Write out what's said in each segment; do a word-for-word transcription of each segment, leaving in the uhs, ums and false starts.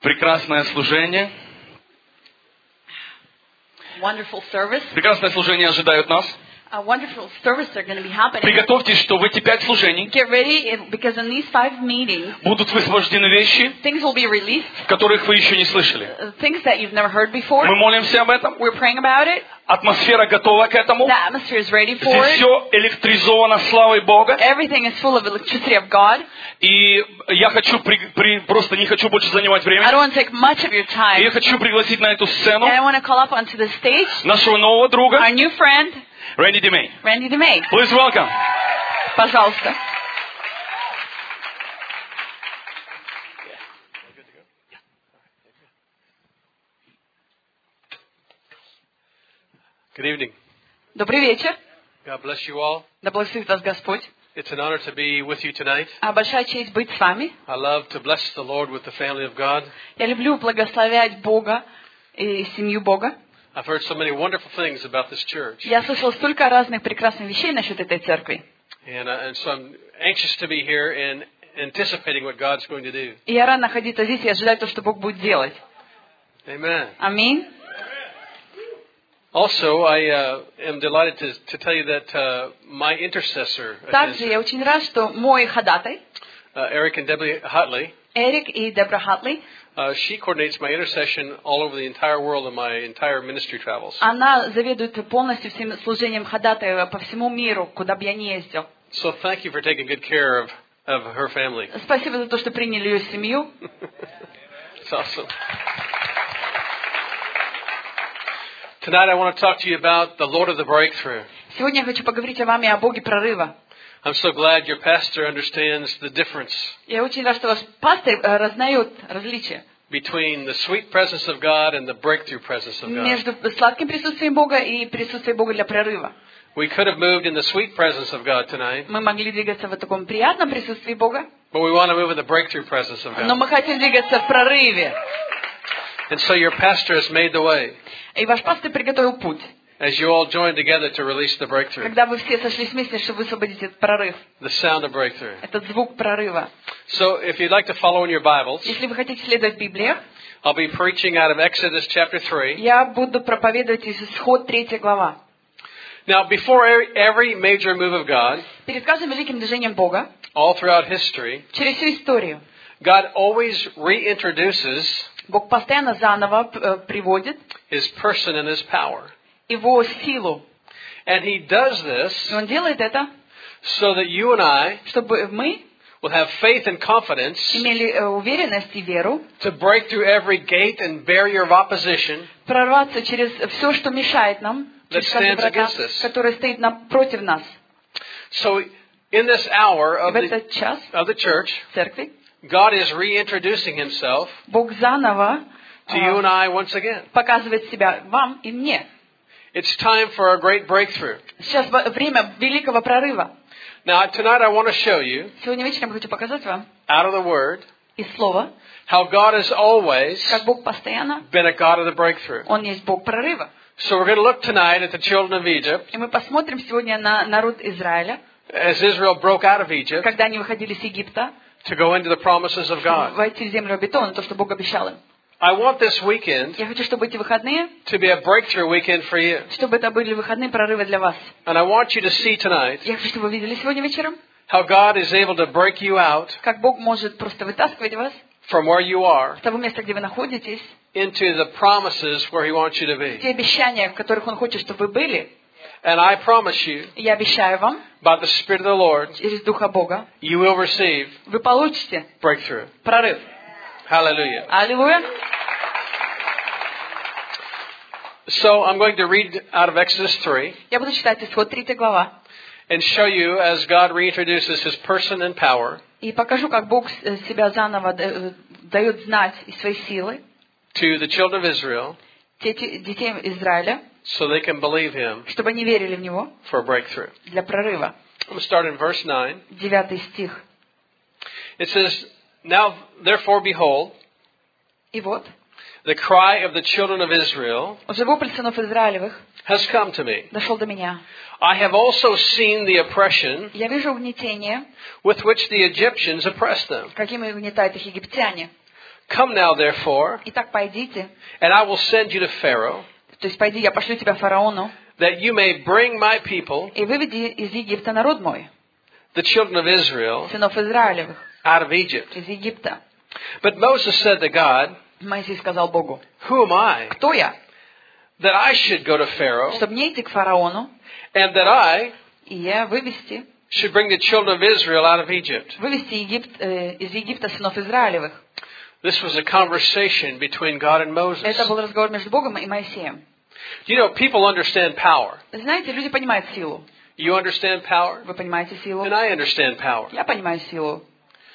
Прекрасное служение. Wonderful service. Прекрасное служение ожидает нас. A wonderful service are going to be happening. Приготовьтесь, что в эти пять служений Get ready, because in these five meetings, будут высвобождены вещи, things will be released, которых вы еще не слышали. uh, things that you've never heard before. Мы молимся об этом. We're praying about it. Атмосфера готова к этому. The atmosphere is ready for Здесь it. все электризовано славой Бога. Everything is full of electricity of God. И я хочу, при, при, просто не хочу больше занимать I время. don't want to take much of your И time. я хочу пригласить на эту сцену And I want to call up onto the stage нашего нового друга, our new friend, Рэнди Демей. Randy DeMay. Please welcome. Пожалуйста. Good evening. Добрый вечер. God bless you all. Да благословит вас Господь. It's an honor to be with you tonight. А большая честь быть с вами. I love to bless the Lord with the family of God. Я люблю благословлять Бога и семью Бога. I've heard so many wonderful things about this church. Я слышала столько разных прекрасных вещей насчет этой церкви. And, uh, and so I'm anxious to be here and anticipating what God's going to do. И я рада находиться здесь и ожидать то, что Бог будет делать. Amen. Аминь. Also, I uh, am delighted to, to tell you that uh, my intercessor, Также я очень рад, что мой ходатай, uh, Eric and Debbie Hutley, Эрик и Дебра Хатли, uh, she coordinates my intercession all over the entire world in my entire ministry travels. она заведует полностью всем служением ходатая по всему миру, куда бы я ни ездил. So thank you for taking good care of, of her family. Спасибо за то, что приняли ее семью. It's awesome. Tonight I want to talk to you about the Lord of the Breakthrough. Сегодня я хочу поговорить о вами о Боге прорыва. I'm so glad your pastor understands the difference Я очень рад, что ваш пастор э, разнает различия between the sweet presence of God and the breakthrough presence of God. между сладким присутствием Бога и присутствием Бога для прорыва. We could have moved in the sweet presence of God tonight, Мы могли двигаться в таком приятном присутствии Бога, but we want to move in the breakthrough presence of но God. мы хотим двигаться в прорыве. And so your pastor has made the way И ваш пастор приготовил путь, as you all join together to release the breakthrough, когда вы все сошлись вместе, чтобы высвободить этот прорыв, the sound of breakthrough. этот звук прорыва. So if you'd like to follow in your Bibles, Если вы хотите следовать в Библии, I'll be preaching out of Exodus chapter three. я буду проповедовать из Исход третья глава. Now, before every, every major move of God, Перед каждым великим движением Бога, all throughout history, через всю историю, God always reintroduces Бог постоянно заново э, приводит His person and His power. Его силу. And He does И this Он делает это, so that you and I чтобы мы will have faith and confidence имели э, уверенность и веру, to break through every gate and barrier of opposition прорваться через все, что мешает нам, через that каждый stands врата, against us. который стоит напротив нас. So, in this hour И of в the, этот час of the church, в церкви God is reintroducing Himself Бог заново to you and э, I once again. показывает себя вам и мне. It's time for a great breakthrough. Сейчас во- время великого прорыва. Now, tonight I want to show you, Сегодня вечером я хочу показать вам out of the Word, из Слова, how God has always как Бог постоянно, been a God of the breakthrough. Он есть Бог прорыва. So we're going to look tonight at the children of Egypt, И мы посмотрим сегодня на народ Израиля, as Israel broke out of Egypt когда они выходили с Египта, to go into the promises of чтобы God. войти в землю обетованную, то, что Бог обещал им. I want this weekend Я хочу, чтобы эти выходные, to be a breakthrough weekend for you. чтобы это были выходные прорыва для вас. And I want you to see tonight Я хочу, чтобы вы видели сегодня вечером, how God is able to break you out как Бог может просто вытаскивать вас from where you are с того места, где вы находитесь, into the promises where He wants you to в те be. обещания, в которых Он хочет, чтобы вы были. And I promise you, И я обещаю вам, by the Spirit of the Lord, через Духа Бога, you will receive вы получите breakthrough. прорыв. Hallelujah. Аллилуйя. So I'm going to read out of Exodus three Я буду читать Исход третья глава. and show you as God reintroduces His person and power И покажу, как Бог э, себя заново э, дает знать из своей силы to the children of Israel дети- детей Израиля, so they can believe Him чтобы они верили в Него for a breakthrough. для прорыва. I'm going to start in verse nine. Девятый стих. It says, Now therefore behold, И вот, the cry of the children of Israel уже вопль сынов Израилевых has come to me. дошел до меня. I have also seen the oppression Я вижу угнетение, with which the Egyptians oppressed them. каким угнетают их египтяне. Come now, therefore, Итак, пойдите, and I will send you to Pharaoh, то есть пойди, я пошлю тебя фараону, that you may bring my people, и выведи из Египта народ мой, the children of Israel, сынов Израилевых, out of Egypt. из Египта. But Moses said to God, Моисей сказал Богу, Who am I, кто я, that I should go to Pharaoh, чтобы не идти к фараону, and that I и я вывести, should bring the children of Israel out of Egypt? вывести Египт, э, из Египта сынов Израилевых. This was a conversation between God and Moses. Это был разговор между Богом и Моисеем. You know, people understand power. Знаете, люди понимают силу. You understand power, Вы понимаете силу? and I understand power. Я понимаю силу.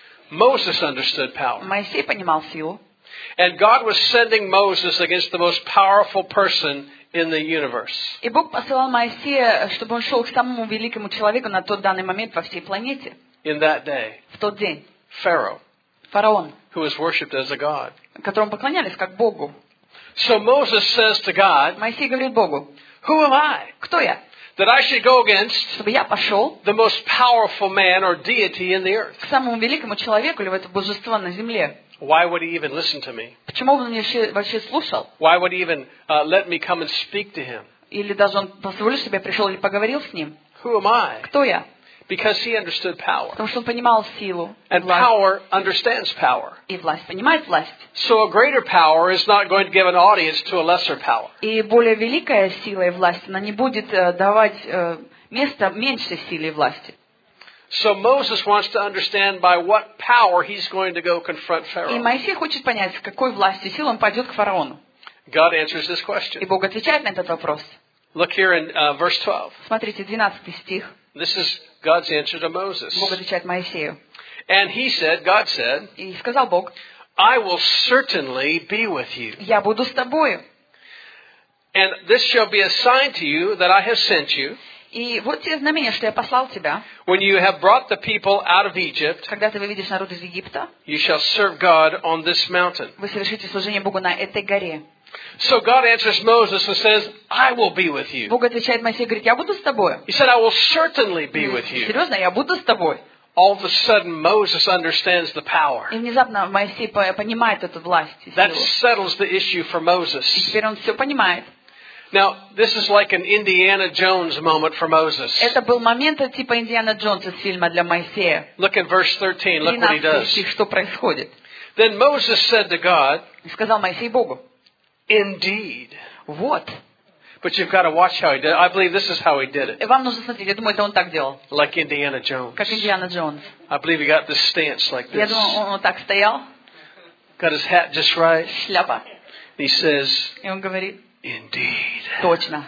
Moses understood power. Моисей понимал силу. And God was sending Moses against the most powerful person in the universe. И Бог посылал Моисея, чтобы он шел к самому великому человеку на тот данный момент во всей планете. In that day, В тот день. Pharaoh, Фараон, who was worshipped as a god. которому поклонялись как Богу. So Moses says to God, Моисей говорит Богу, Who am I, кто я? that I should go against Чтобы я пошел the most powerful man or deity in the earth? к самому великому человеку или в это божество на земле. Why would he even listen to me? Почему он меня вообще, вообще слушал? Why would he even uh, let me come and speak to him? Или даже он позволил себе, пришел или поговорил с ним? Who am I? Кто я? Because he understood power. Потому что он понимал силу. And Власть. power understands power. И власть понимает власть. So a greater power is not going to give an audience to a lesser power. И более великая сила и власть, она не будет э, давать э, место меньшей силе и власти. So Moses wants to understand by what power he's going to go confront И Pharaoh. Моисей хочет понять, с какой властью и силой он пойдет к фараону. God answers this И question. Бог отвечает на этот вопрос. Look here in uh, verse twelve. Смотрите, двенадцатый стих. This is God's answer to Moses. Бог отвечает Моисею. And he said, God said, И сказал Бог, I will certainly be with you. я буду с тобою. And this shall be a sign to you that I have sent you. И вот те знамения, что я послал тебя. When you have brought the people out of Egypt, Когда ты выведешь народ из Египта, you shall serve God on this mountain. вы совершите служение Богу на этой горе. So God answers Moses and says, I will be with you. Бог отвечает Моисею, говорит, я буду с тобой. He said, I will certainly be with you. Серьезно, я буду с тобой. All of a sudden, Moses understands the power. И внезапно Моисей понимает эту власть и That силу. settles the issue for И Moses. теперь он все понимает. Now, this is like an Indiana Jones moment for Moses. Это был момент типа Индиана Джонса из фильма для Моисея. Look at verse thirteen. Look what he тринадцатый does. стих, что происходит. Then Moses said to God, И сказал Моисей Богу, Indeed. вот. But you've got to watch how he did it. I believe this is how he did it. И вам нужно смотреть, я думаю, это он так делал, Like Indiana Jones. как Индиана Джонс. I believe he got this stance like Я this. думаю, он вот так стоял, Got his hat just right. шляпа, He says, и он говорит, Indeed. точно.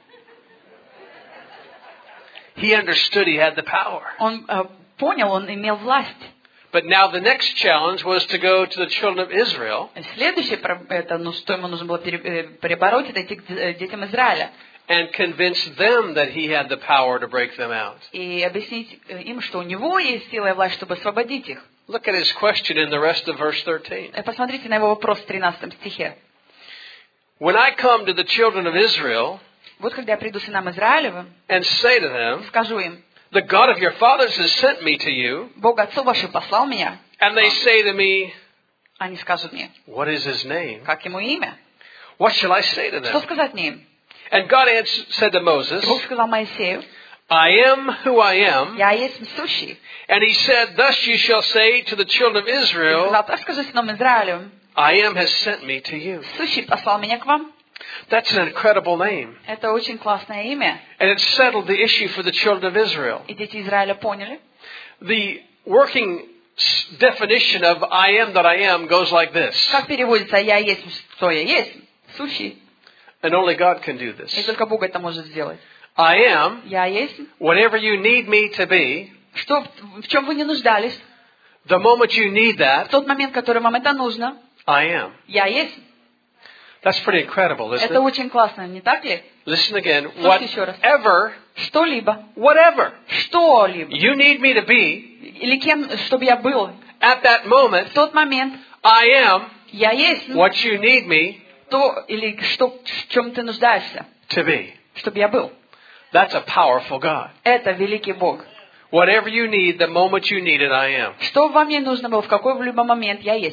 He understood he had the power. Он э, понял, он имел власть. But now the next challenge was to go to the children of Israel Следующее, это, ну, что ему нужно было пере- э, перебороть, это идти к э, детям Израиля. and convince them that he had the power to break them out. И объяснить э, им, что у него есть сила и власть, чтобы освободить их. Look at his question in the rest of verse thirteen. Э, Посмотрите на его вопрос в тринадцатом стихе. When I come to the children of Israel Вот когда я приду сынам Израилевым, and say to them, скажу им, the God of your fathers has sent me to you, Бог отцов ваших послал меня. and they say to me, Они скажут мне, what is his name? как ему имя? What shall I say to Что them? сказать мне им? And God answered, said to Moses, И Бог сказал Моисею, I am who I am. я есть сущий. And he said, thus you shall say to the children of И Israel, сказал, так скажи сынам Израилевым, I am has sent me to you. сущий послал меня к вам. That's an incredible name. Это очень классное имя. And it settled the issue for the children of Israel. И дети Израиля поняли. The working s- definition of I am that I am goes like this. Как переводится «я есть, что я есть»? Сущий. And only God can do И this. только Бог это может сделать. I am Я есть. whatever you need me to be. Что, в чем вы не нуждались, The moment you need в that, тот момент, в который вам это нужно, I am. я есть. That's pretty incredible, isn't Это it? очень классно, не так ли? Listen again. Слушайте еще раз. Whatever, Что-либо, whatever что-либо, you need me to be или кем, чтобы я был, at that moment, в тот момент, I am я есть what you need me то, или что, в чем ты нуждаешься, to be. чтобы я был. That's a powerful God. Это великий Бог. Whatever you need, the moment you need it, I am. Что вам не нужно было, в какой в любой момент я есть.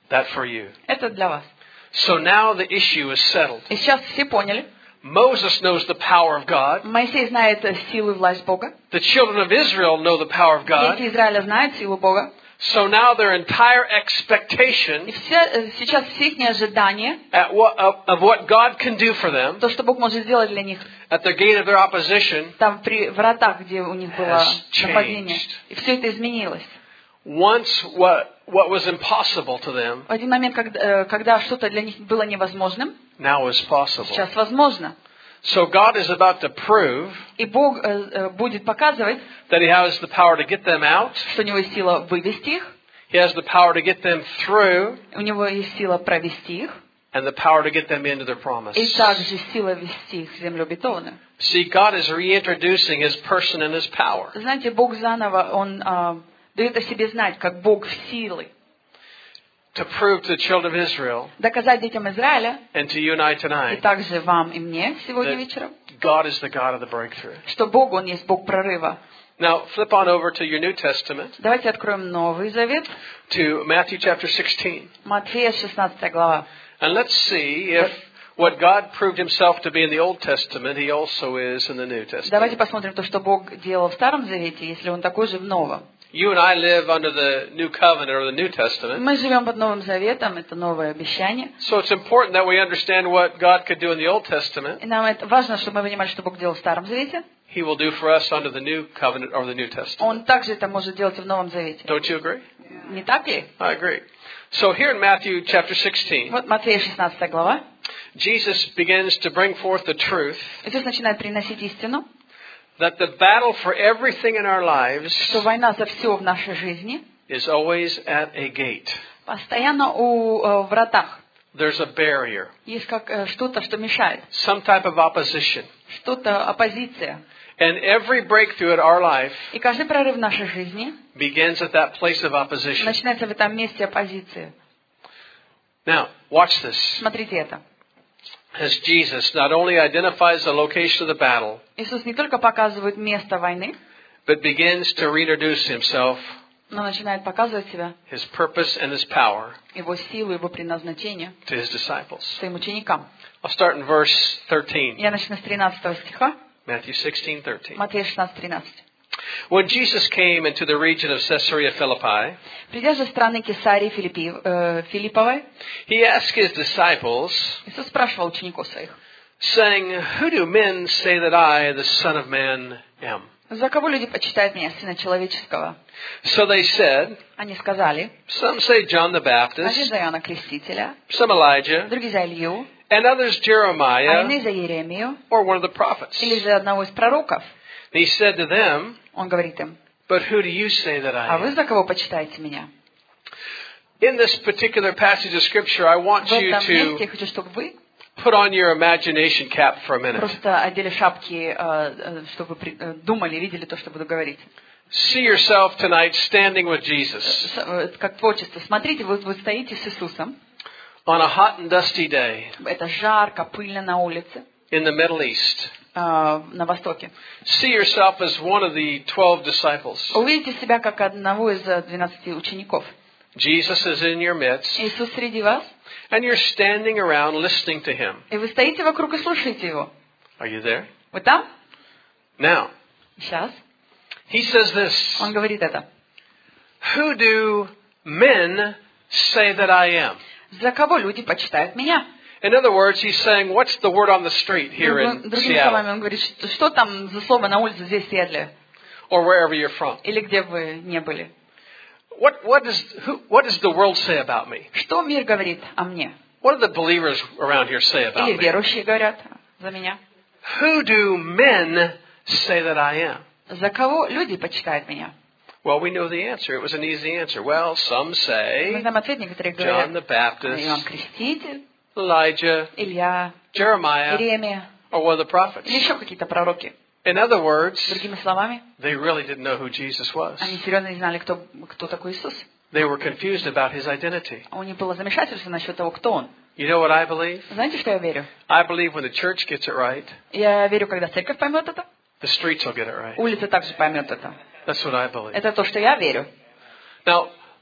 That for you. Это для вас. So now the issue is settled. И сейчас все поняли. Moses knows the power of God. Моисей знает силу и власть Бога. The children of Israel know the power of God. Дети Израиля знают силу Бога. So now their entire И expectation все, сейчас все их ожидания, at what, of, of what God can do for them то, что Бог может сделать для них, at the gate of their opposition там при вратах, где у них было has нападение. changed. И все это изменилось. Once what, what was impossible to them В один момент, когда, когда что-то для них было невозможным, now is possible. сейчас возможно. So God is about to prove И Бог э, э, будет показывать, that He has the power to get them out. что у Него есть сила вывести их, He has the power to get them through у Него есть сила провести их, and the power to get them into their promise. и также сила вести их в землю обетованную. See, God is reintroducing His person and His power Знаете, Бог заново, Он э, дает о себе знать, как Бог силы. to prove to the children of Israel Доказать детям Израиля, and to you and I и tonight также вам и мне сегодня that вечером, God is the God of the breakthrough. что Бог, Он есть Бог прорыва. Now, flip on over to your New Testament, Давайте откроем Новый Завет, to Matthew chapter sixteen. Матфея шестнадцатая глава. And let's see if what God proved Himself to be in the Old Testament, He also is in the New Давайте Testament. посмотрим то, что Бог делал в Старом Завете, если Он такой же в Новом. You and I live under the New Covenant or the New Testament. Мы живем под Новым Заветом, это новое обещание. So it's important that we understand what God could do in the Old Testament. И нам это важно, чтобы мы понимали, что Бог делал в Старом Завете. He will do for us under the New Covenant or the New Testament. Он также это может делать и в Новом Завете. Don't you agree? Не так ли? I agree. So here in Matthew chapter sixteen, Вот Матфея шестнадцатая глава. Jesus begins to bring forth the truth Иисус начинает приносить истину, that the battle for everything in our lives что война за все в нашей жизни is always at a gate. постоянно у э, вратах. There's a barrier, Есть как э, что-то, что мешает, some type of opposition. что-то оппозиция. And every breakthrough in our life И каждый прорыв в нашей жизни begins at that place of opposition. начинается в этом месте оппозиции. Now, watch this. Смотрите это. As Jesus not only identifies the location of the battle, Иисус не только показывает место войны, but begins to reintroduce Himself, но начинает показывать себя, His purpose and His power Его силу, Его предназначение to His disciples. своим ученикам. I'll start in verse thirteen, Я начну с тринадцатого стиха, Matthew sixteen thirteen. Матфея шестнадцать тринадцать. When Jesus came into the region of Caesarea Philippi, Придя же в страны Кесарии Филиппи, э, Филипповой, He asked His disciples, Иисус спрашивал учеников своих: saying, "Who do men say that I, the Son of Man, am?" «За кого люди почитают меня, Сына Человеческого?» So they said, Они сказали: some say John the один Baptist, за Иоанна Крестителя, some Elijah, другие за Илью, and others а Jeremiah иные за Иеремию, or one of the prophets. или за одного из пророков. He said to them, Он говорит им: "But who do you say that I «А вы am?" за кого почитаете меня?» In this particular passage of Scripture, I want В you этом месте я to хочу, чтобы вы put on your imagination cap for a minute. просто одели шапки, э, э, чтобы при- э, думали, видели то, что буду говорить. See yourself tonight standing with Jesus С- э, Как творчество. Смотрите, вы, вы стоите с Иисусом. on a hot and dusty day Это жарко, пыльно на улице, in the Middle East. э, на востоке. See yourself as one of the twelve disciples. Увидите себя как одного из э, двенадцати учеников. Jesus is in your midst, Иисус среди вас, and you're standing around listening to Him. и вы стоите вокруг и слушаете Его. Are you there? Вы там? Now, Сейчас. He says this, Он говорит это. "Who do men say that I am?" За кого люди почитают меня? In other words, He's saying, what's the word on the street here in Другими Seattle словами, он говорит, что, что там за слово на улице здесь, в Сиэтле? or wherever you're from? Или где вы не были? What, what, does, who, what does the world say about me? Что мир говорит о мне? What do the believers around here say about Или me? верующие говорят за меня? Who do men say that I am? За кого люди почитают меня? Well, we know the answer. It was an easy answer. Well, some Мы say знаем ответ, некоторые John говорят: the Baptist, Иоанн Креститель, Elijah, Илья, Jeremiah, Иеремия, or one of the prophets. или еще какие-то пророки. In other words, Другими словами, they really didn't know who Jesus was. они серьезно не знали, кто, кто такой Иисус. They were confused about His identity. У них было замешательство насчет того, кто Он. You know what I believe? Знаете, что я верю? I believe when the church gets it right, Я верю, когда церковь поймет это, the streets will get it right. улица также поймет это. That's what I believe. Это то, что я верю. Now,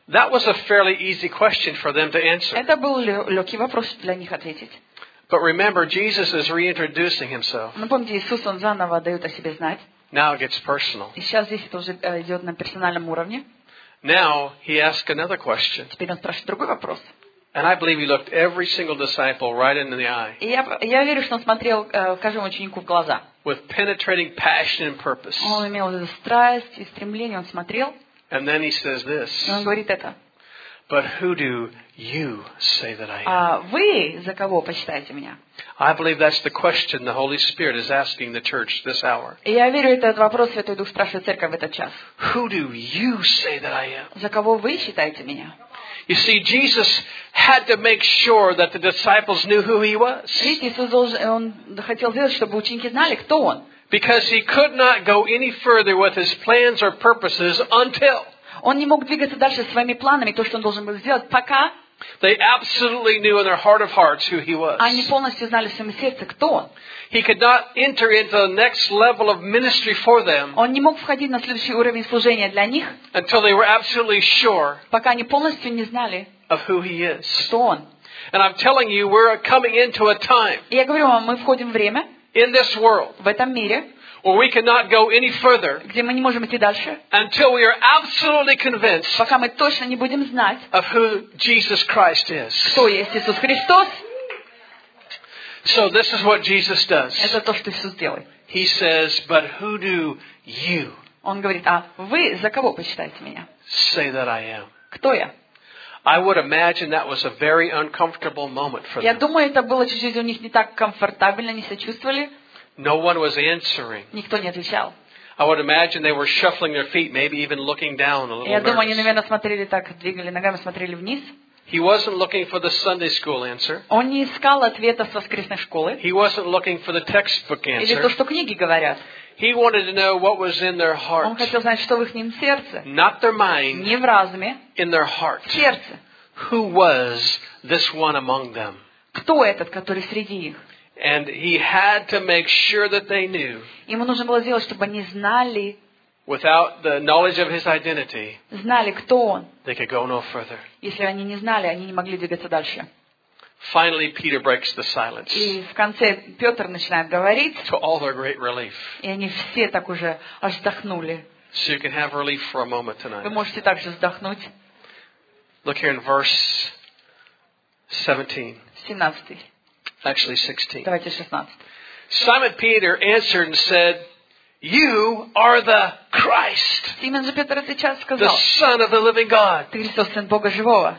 That was a fairly easy question for them to answer. Это был лё- легкий вопрос для них ответить. But remember, Jesus is reintroducing himself. Но помните, Иисус, Он заново дает о себе знать. Now it gets personal. И сейчас здесь это уже э, идет на персональном уровне. Now he asks another question. Теперь Он спрашивает другой вопрос. And I believe he looked every single disciple right in the eye И я, я верю, что Он смотрел э, каждому ученику в глаза. with penetrating passion and purpose. Он имел эту страсть и стремление, Он смотрел. And then he says this, И Он говорит это. but who do you say that I am? А вы за кого почитаете меня? I believe that's the question the Holy Spirit is asking the church this hour. И я верю, этот вопрос Святой Дух спрашивает церковь в этот час. Who do you say that I am? За кого вы считаете меня? You see, Jesus had to make sure that the disciples knew who he was. Видите, Иисус должен, Он хотел сделать, чтобы ученики знали, кто Он. Because he could not go any further with his plans or purposes until Он не мог двигаться дальше своими планами, то, что Он должен был сделать, пока they absolutely knew in their heart of hearts who he was. они полностью знали в своем сердце, кто Он. He could not enter into the next level of ministry for them Он не мог входить на следующий уровень служения для них, until they were absolutely sure пока они полностью не знали, of who he is. кто Он. And I'm telling you, we're coming into a time И я говорю вам, мы входим в время, in this world в этом мире, where we cannot go any further где мы не можем идти дальше, until we are absolutely convinced пока мы точно не будем знать, of who Jesus Christ is. кто есть Иисус Христос. So this is what Jesus does. Это то, что Иисус делает. He says, but who do you Он говорит, а вы за кого почитаете меня? say that I am? Кто я? I would imagine that was a very uncomfortable moment for Я them. думаю, это было чуть-чуть у них не так комфортабельно, не сочувствовали. No one was answering. Никто не отвечал. I would imagine they were shuffling their feet, maybe even looking down a little Я думаю, они, nervous. наверное, смотрели так, двигали ногами, смотрели вниз. He wasn't looking for the Sunday school answer. Он не искал ответа с воскресной школы. He wasn't looking for the textbook Или то, answer. что книги говорят. He wanted to know what was in their Он heart. хотел знать, что в их сердце. Not their mind, Не в разуме, in their heart. в сердце. Who was this one among them? Кто этот, который среди их? And he had to make sure that they knew, Ему нужно было сделать, чтобы они знали, without the knowledge of his identity, знали, кто он. they could go no further. Если они не знали, они не могли двигаться дальше. Finally, Peter breaks the silence, И в конце Петр начинает говорить, to all their great relief. и они все так уже аж вздохнули. So you can have relief for a moment Вы tonight. можете также вздохнуть. Look here in verse seventeen, семнадцатый. actually sixteen. Давайте шестнадцатый. Simon Peter answered and said, "You are the Christ, Симон же Петр отвечал, the сказал, Son of the living God." ты Христос, Сын Бога Живого.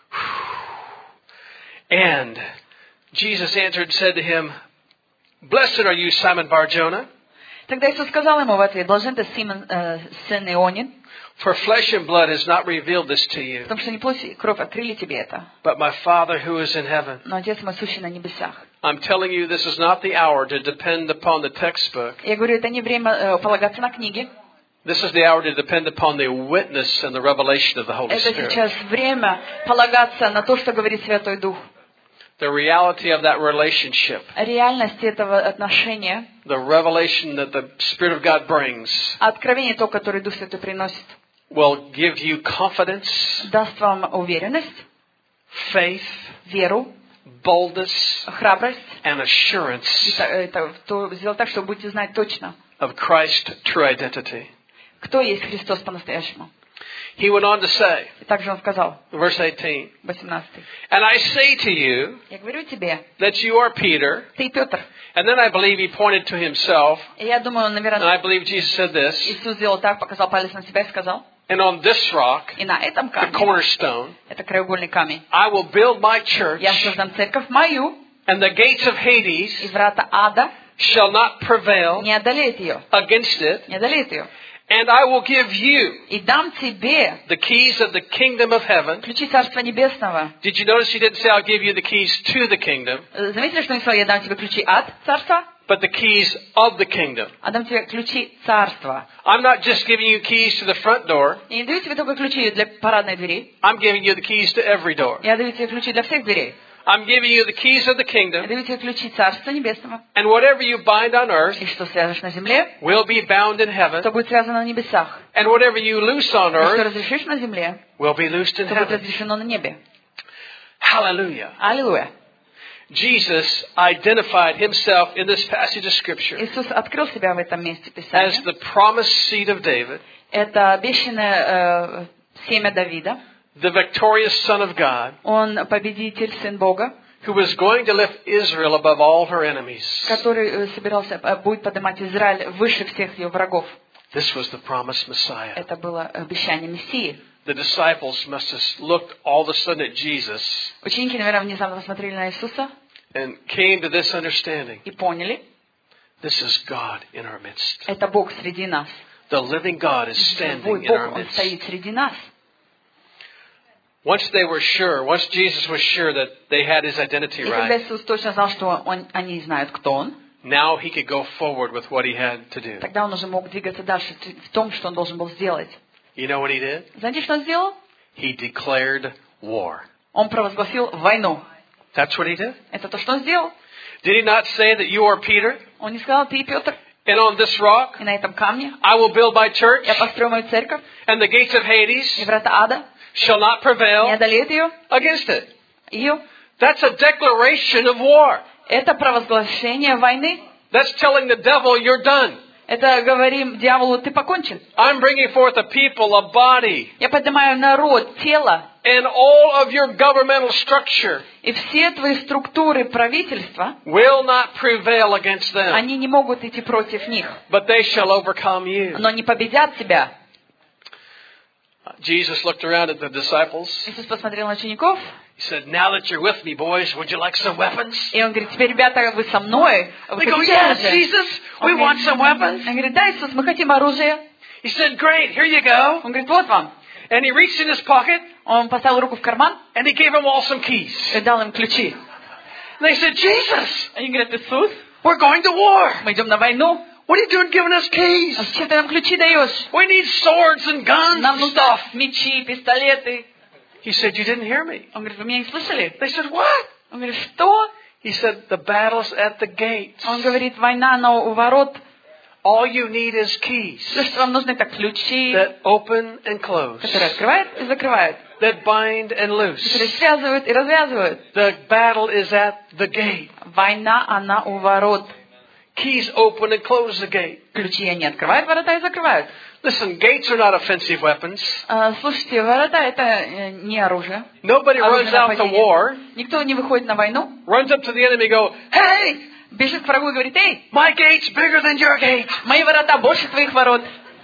And Jesus answered and said to him, "Blessed are you, Simon Bar-Jonah, Тогда Иисус сказал ему в ответ, блажен ты, Симон, э, сын Ионин, for flesh and blood has not revealed this to you, потому что не плоть и кровь открыли тебе это, but my Father who is in heaven. но Отец мой сущий на небесах. I'm telling you, this is not the hour to depend upon the textbook. Я говорю, это не время э, полагаться на книги. This is the hour to depend upon the witness and the revelation of the Holy Это Spirit. сейчас время полагаться на то, что говорит Святой Дух. The reality of that relationship, Реальность этого отношения, the revelation that the Spirit of God brings, откровение то, которое Дух Святой приносит, will give you confidence, даст вам уверенность, faith, веру, boldness, храбрость, and и assurance та- это, то, сделать так, чтобы будете знать точно, of Christ's true identity. кто есть Христос по-настоящему. He went on to say, И также он сказал, verse eighteen, восемнадцатый, "And I say to you я говорю тебе, that you are Peter." ты Петр. And then I believe he pointed to himself, И я думаю, он, and наверное, I believe Jesus said this, Иисус сделал так, показал палец на себя и сказал, "And on this rock, и на этом the камне, cornerstone, это краеугольный камень, I will build my church, я создам церковь мою, and the gates of и Hades врата ада shall not prevail не одолеет ее, against it, не одолеет ее. and I will give you И дам тебе the keys of the kingdom of heaven." ключи Царства Небесного. Did you notice he didn't say, "I'll give you the keys to the kingdom," Э, Заметили, что он сказал, я дам тебе ключи от Царства, but the keys of the kingdom? а дам тебе ключи Царства. I'm not just giving you keys to the front door. Я не даю тебе только ключи для парадной двери, I'm giving you the keys to every door. я даю тебе ключи для всех дверей. I'm giving you the keys of the kingdom. Я даю тебе ключи Царства Небесного. And whatever you bind on earth И что свяжешь на земле, will be bound in heaven. то будет связано на небесах. And whatever you loose on И что earth разрешишь на земле, will be loosed in то будет heaven. разрешено на небе. Hallelujah. Аллилуйя. Jesus identified himself in this passage of Scripture Иисус открыл себя в этом месте as Писания. the promised seed of David, Это обещанное э, семя Давида. the victorious Son of God, Он победитель, Сын Бога, who was going to lift Israel above all her enemies. который э, собирался, э, будет поднимать Израиль выше всех ее врагов. This was the promised Messiah. Это было обещание Мессии. The disciples must have looked all of a sudden at Jesus Ученики, наверное, внезапно посмотрели на Иисуса and came to this understanding. и поняли, This is God in our midst. это Бог среди нас. The living God is Живой standing in Бог, our Он midst. стоит среди нас. Once they were sure, once Jesus was sure that they had his identity И когда right, Иисус точно знал, что он, они знают, кто Он, now he could go forward with what he had to do. тогда Он уже мог двигаться дальше в том, что Он должен был сделать. You know what he did? Знаете, что Он сделал? He declared war. Он провозгласил войну. That's what he did. Это то, что Он сделал. Did he not say that you are Peter, Он не сказал, ты, Петр, and on this rock и на этом камне I will build my church, я построю мою церковь, and the gates of и Hades врата ада shall not не prevail одолеют ее. against it? Ее. That's a declaration of war. Это провозглашение войны. That's telling the devil you're done. Это говорим дьяволу, ты покончен. I'm bringing forth a people, a body, Я поднимаю народ, тело, and all of your governmental structure и все твои структуры правительства, will not prevail against them, они не могут идти против них, but they shall overcome you. но не победят тебя. Jesus looked around at the disciples. Иисус посмотрел на учеников, He said, now that you're with me, boys, would you like some weapons? и Он говорит, теперь, ребята, вы со мной, вы They go, хотите yes, оружие? Jesus, we Он want говорит, some weapons. Он говорит, да, Иисус, мы хотим оружие. He said, great, here you go. Он говорит, вот вам. And he reached in his pocket, Он поставил руку в карман and he gave them all some keys. и дал им ключи. And they said, Jesus, Они говорят, Иисус, we're going to war. мы идем на войну. What are you doing giving us keys? А зачем ты нам ключи даешь? We need swords and guns Нам and нужны stuff. мечи, пистолеты. He said, you didn't hear me. Он говорит, вы меня не слышали? They said, what? Он говорит, что? He said, the battle's at the gates. Он говорит, война на у ворот. All you need is keys Все, что вам нужно, это ключи, that open and close, которые открывают и закрывают, that bind and которые loose. связывают и развязывают. The battle is at the gate. Война, она у ворот. Keys open and close the gate. Ключи они открывают ворота и закрывают. Listen, gates are not offensive weapons. А, слушайте, ворота это э, не оружие. Nobody Оружие runs out to нападения. war, Никто не выходит на войну, runs up to the enemy and go, hey, бежит к врагу и говорит, эй, my gate's bigger than your gate. мои ворота больше твоих ворот.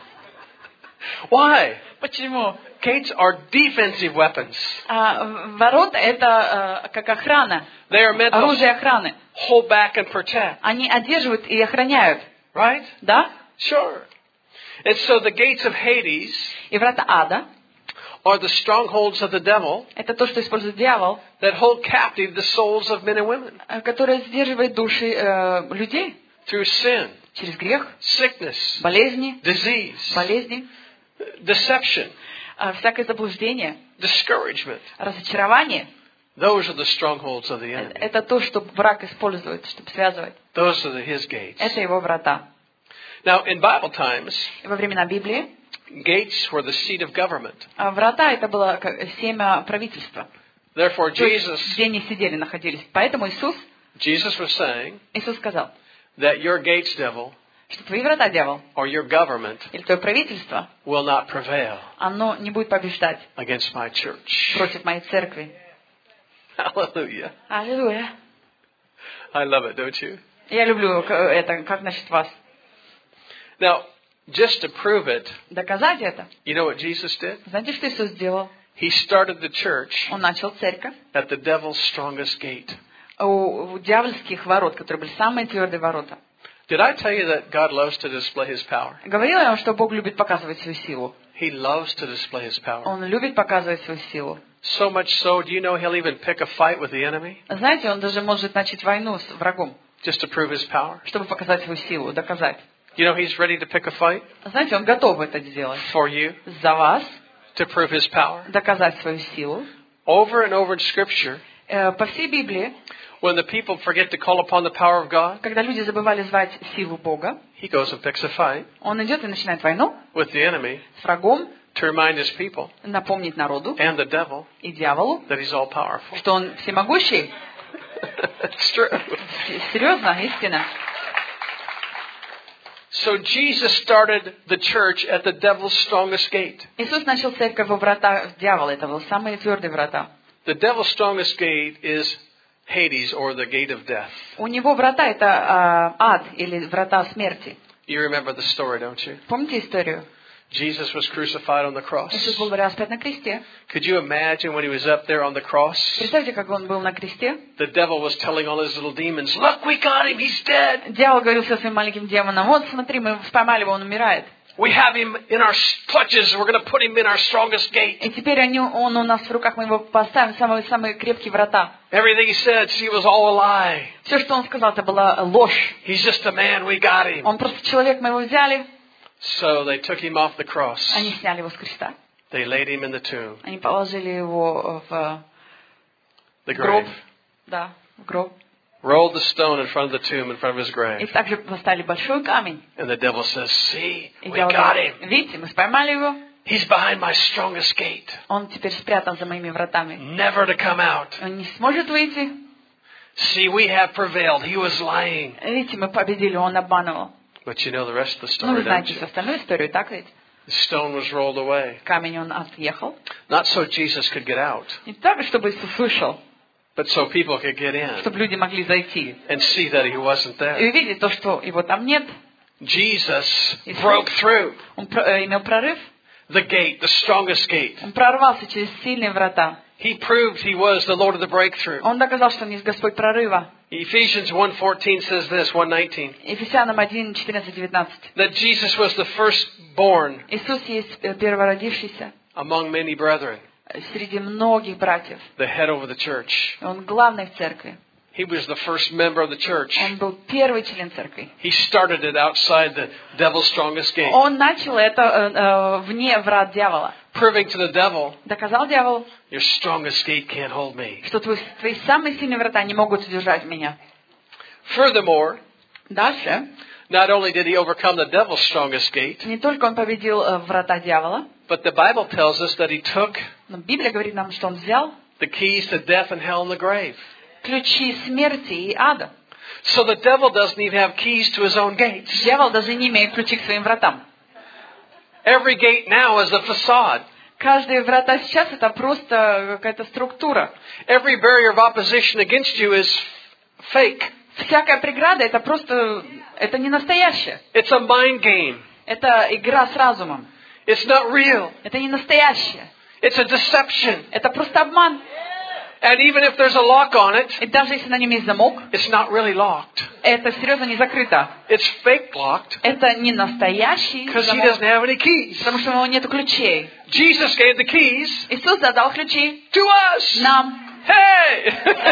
Why? Почему? Gates are defensive weapons. А, в- ворота это э, как охрана, They are meant to оружие охраны. hold back and protect. Они одерживают и охраняют, Right? да? Sure. And so the gates of Hades И врата ада are the strongholds of the devil это то, что использует дьявол, that hold captive the souls of men and women э, которое сдерживает души э, людей through sin, через грех, sickness, болезни, disease, болезни, deception, э, всякое заблуждение, discouragement. разочарование. Those are the strongholds of the Э, enemy. Это то, что враг использует, чтобы связывать. Those are the, his gates. Это его врата. Now, in Bible times, И во времена Библии gates were the seat of government. а врата это было как семя правительства. Therefore, То есть, Jesus, где они сидели, находились. Поэтому Иисус, Jesus was saying Иисус сказал, that your gates, devil, что твои врата, дьявол, or your government или твое правительство, will not prevail оно не будет побеждать against my church. против моей церкви. Hallelujah. Аллилуйя. I love it, don't you? Я люблю к- это, как насчет вас. Now, just to prove it, Доказать это. you know what Jesus did? Знаете, что Иисус сделал? He started the church Он начал церковь at the devil's strongest gate. у, у дьявольских ворот, которые были самые твердые ворота. Did I tell you that God loves to display His power? Говорила я вам, что Бог любит показывать свою силу. He loves to display His power. Он любит показывать свою силу. So much so, do you know He'll even pick a fight with the enemy Знаете, он даже может начать войну с врагом, just to prove His power? чтобы показать свою силу, доказать. You know He's ready to pick a fight Знаете, он готов это сделать. for you За вас, to prove His power. доказать свою силу. Over and over in Scripture, Э, По всей Библии, when the people forget to call upon the power of God, когда люди забывали звать силу Бога, he goes and picks a fight он идет и начинает войну with the enemy с врагом, to remind his people напомнить народу and the devil и дьяволу, that he's all powerful. что он всемогущий. It's true. С- Серьезно, истина. So Jesus started the church at the devil's strongest gate. Иисус начал церковь во вратах дьявола. Это были самые твердые врата. The devil's strongest gate is Hades, or the gate of death. У него врата это а, ад или врата смерти. You remember the story, don't you? Помните историю? Jesus was crucified on the cross. Иисус был распят на кресте. Could you imagine when he was up there on the cross? Представьте, как он был на кресте. The devil was telling all his little demons, "Look, we got him, he's dead. Дьявол говорил со своим маленьким демоном: вот смотри, мы поймали его, он умирает. We have him in our clutches. We're going to put him in our strongest gate." И теперь они, он у нас в руках, мы его поставим в самые, самые крепкие врата. Everything he said, see, was all a lie. Все, что он сказал, это была ложь. He's just a man, we got him. Он просто человек, мы его взяли. So they took him off the cross. Они сняли его с креста. They laid him in the tomb, Они положили его в the гроб. grave. Да, в гроб. Rolled the stone in front of the tomb, in front of his И grave. также поставили большой камень. And the devil says, "See, И we дьявол got говорит: him. видите, мы поймали его. He's behind my strongest gate. Он теперь спрятан за моими вратами. Never to come out. Он не сможет выйти. See, we have prevailed. He was lying." Видите, мы победили, он обманывал. But you know the rest of the Ну, вы story, don't знаете you? всю остальную историю, так ведь? The stone was rolled away. Камень он отъехал. Not so Jesus could get out, Не так, чтобы Иисус вышел, but so people could get in чтобы люди могли зайти. and see that he wasn't И there. увидеть то, что его там нет. Jesus Иисус. broke through Он про- э, имел прорыв. the gate, the strongest gate. Он прорвался через сильные врата. He proved he was the Lord of the breakthrough. Он доказал, что он есть Господь прорыва. Ephesians one fourteen says this, one nineteen, Ефесянам один, четырнадцать, девятнадцать. that Jesus was the firstborn Иисус есть э, первородившийся among many brethren, э, среди многих братьев. the head over the church. Он главный в церкви. He was the first member of the church. Он был первый член церкви. He started it outside the devil's strongest gate, Он начал это э, э, вне врат дьявола. proving to the devil, Доказал дьяволу, your strongest gate can't hold me. что твои, твои самые сильные врата не могут удержать меня. Furthermore, Дальше. not only did he overcome the devil's strongest gate, Не только он победил э, врата дьявола, but the Bible tells us that he took но Библия говорит нам, что он взял the keys to death and hell and the grave. ключи смерти и ада. So the devil doesn't even have keys to his own gates. Дьявол даже не имеет ключи к своим вратам. Every gate now is a facade. Каждые врата сейчас это просто какая-то структура. Every barrier of opposition against you is fake. Всякая преграда это просто, это не настоящее. It's a mind game. Это игра с разумом. It's not real. Это не настоящее. It's a deception. Это просто обман. And even if there's a lock on it, И даже если на нем есть замок, it's not really locked. это серьезно не закрыто. It's fake locked Это не настоящий because he замок, doesn't have any keys. потому что у него нет ключей. Jesus gave the keys Иисус задал ключи to us. нам. Hey!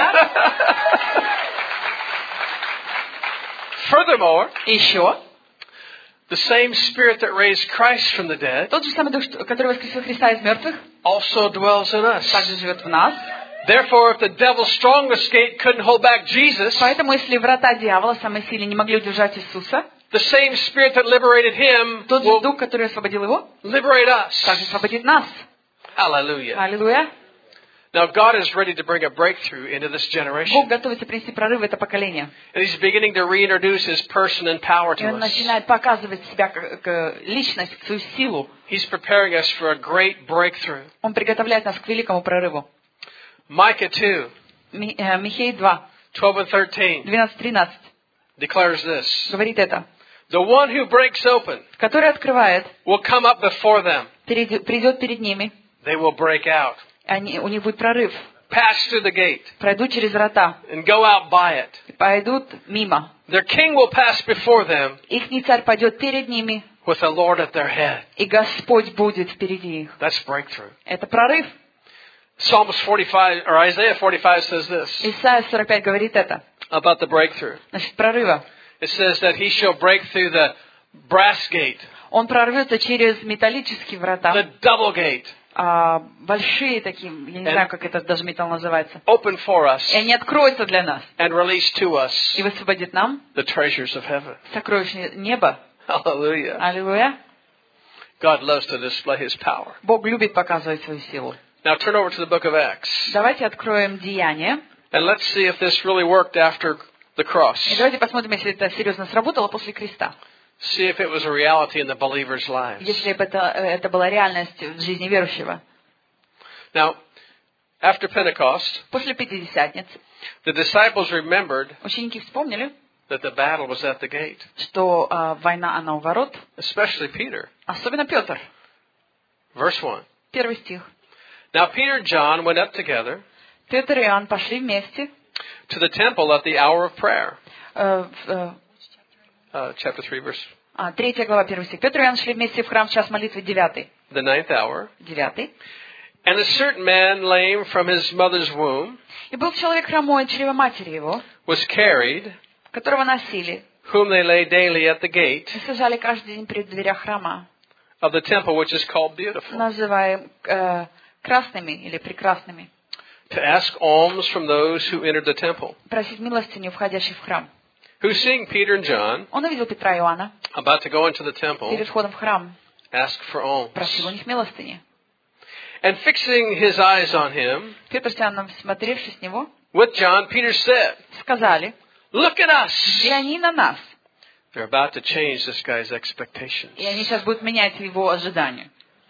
Furthermore, И еще, the same Spirit that raised Christ from the dead тот же самый Дух, что- который воскресил Христа из мертвых, also dwells in us. также живет в нас. Therefore, if the devil's strongest gate couldn't hold back Jesus, Поэтому, если врата дьявола, самые сильные, не могли удержать Иисуса, the same Spirit that liberated him тот же will Дух, который освободил его, liberate us. также освободит нас. Hallelujah. Аллилуйя. Now, God is ready to bring a breakthrough into this Бог generation. готовится принести прорыв в это поколение. And He's beginning to reintroduce His person and power И to Он us. начинает показывать себя как, как личность, свою силу. He's preparing us for a great breakthrough. Он приготовляет нас к великому прорыву. Micah two, Ми- э, Михей два, twelve and thirteen двенадцать тринадцать declares this. говорит это. The one who breaks open Который открывает, will come up before them. перейдет, придет перед ними, They will break out, они, у них будет прорыв. pass through the gate, Пройдут через врата, and go out by it. и пойдут мимо. Their king will pass before them Ихний царь пойдет перед ними, with the Lord at their head. и Господь будет впереди их. That's breakthrough. Это прорыв. Psalms forty-five, or Isaiah forty-five says this Исайя сорок пять говорит это. about the breakthrough. Значит, прорыва. It says that he shall break through the brass gate, Он прорвется через металлические the врата, double gate, а, большие такие, я не знаю, как это даже металл называется, open for us и они откроются для нас and release to us и высвободит нам the treasures of heaven. сокровища неба. Hallelujah. Аллилуйя. God loves to display His power. Бог любит показывать свою силу. Now turn over to the book of Acts. Давайте откроем Деяния. And let's see if this really worked after the cross. И давайте посмотрим, если это серьезно сработало после креста. See if it was a reality in the believers' lives. Если бы это, это была реальность в жизни верующего. Now, after Pentecost, После Пятидесятницы the disciples remembered ученики вспомнили, that the battle was at the gate, что а, война, она у ворот. especially Peter. Особенно Петр. Verse one. Первый стих. Now Peter and John went up together Петр и Иоанн пошли вместе. to the temple at the hour of prayer. Э, в, э, Uh, chapter three, verse а, третья глава, первый стих. Петр и Иоанн шли вместе в храм в час молитвы, девятый. the ninth hour. Девятый. And a certain man, lame from his mother's womb, И был человек хромой от чрева матери его, was carried, которого носили, whom they lay daily at the gate и сажали каждый день перед дверях храма, of the temple, which is called Beautiful, называем э, красными или прекрасными, to ask alms from those who entered the temple. просить милостыню входящих в храм. Who, seeing Peter and John Он увидел Петра и Иоанна about to go into the temple, перед входом в храм, asked for alms. просил у них милостыни. And fixing his eyes on him, Петр с Иоанном, смотревшись с него, with John, Peter said, сказали: "Look at us." взгляни на нас. They're about to change this guy's expectations. И они сейчас будут менять его ожидания.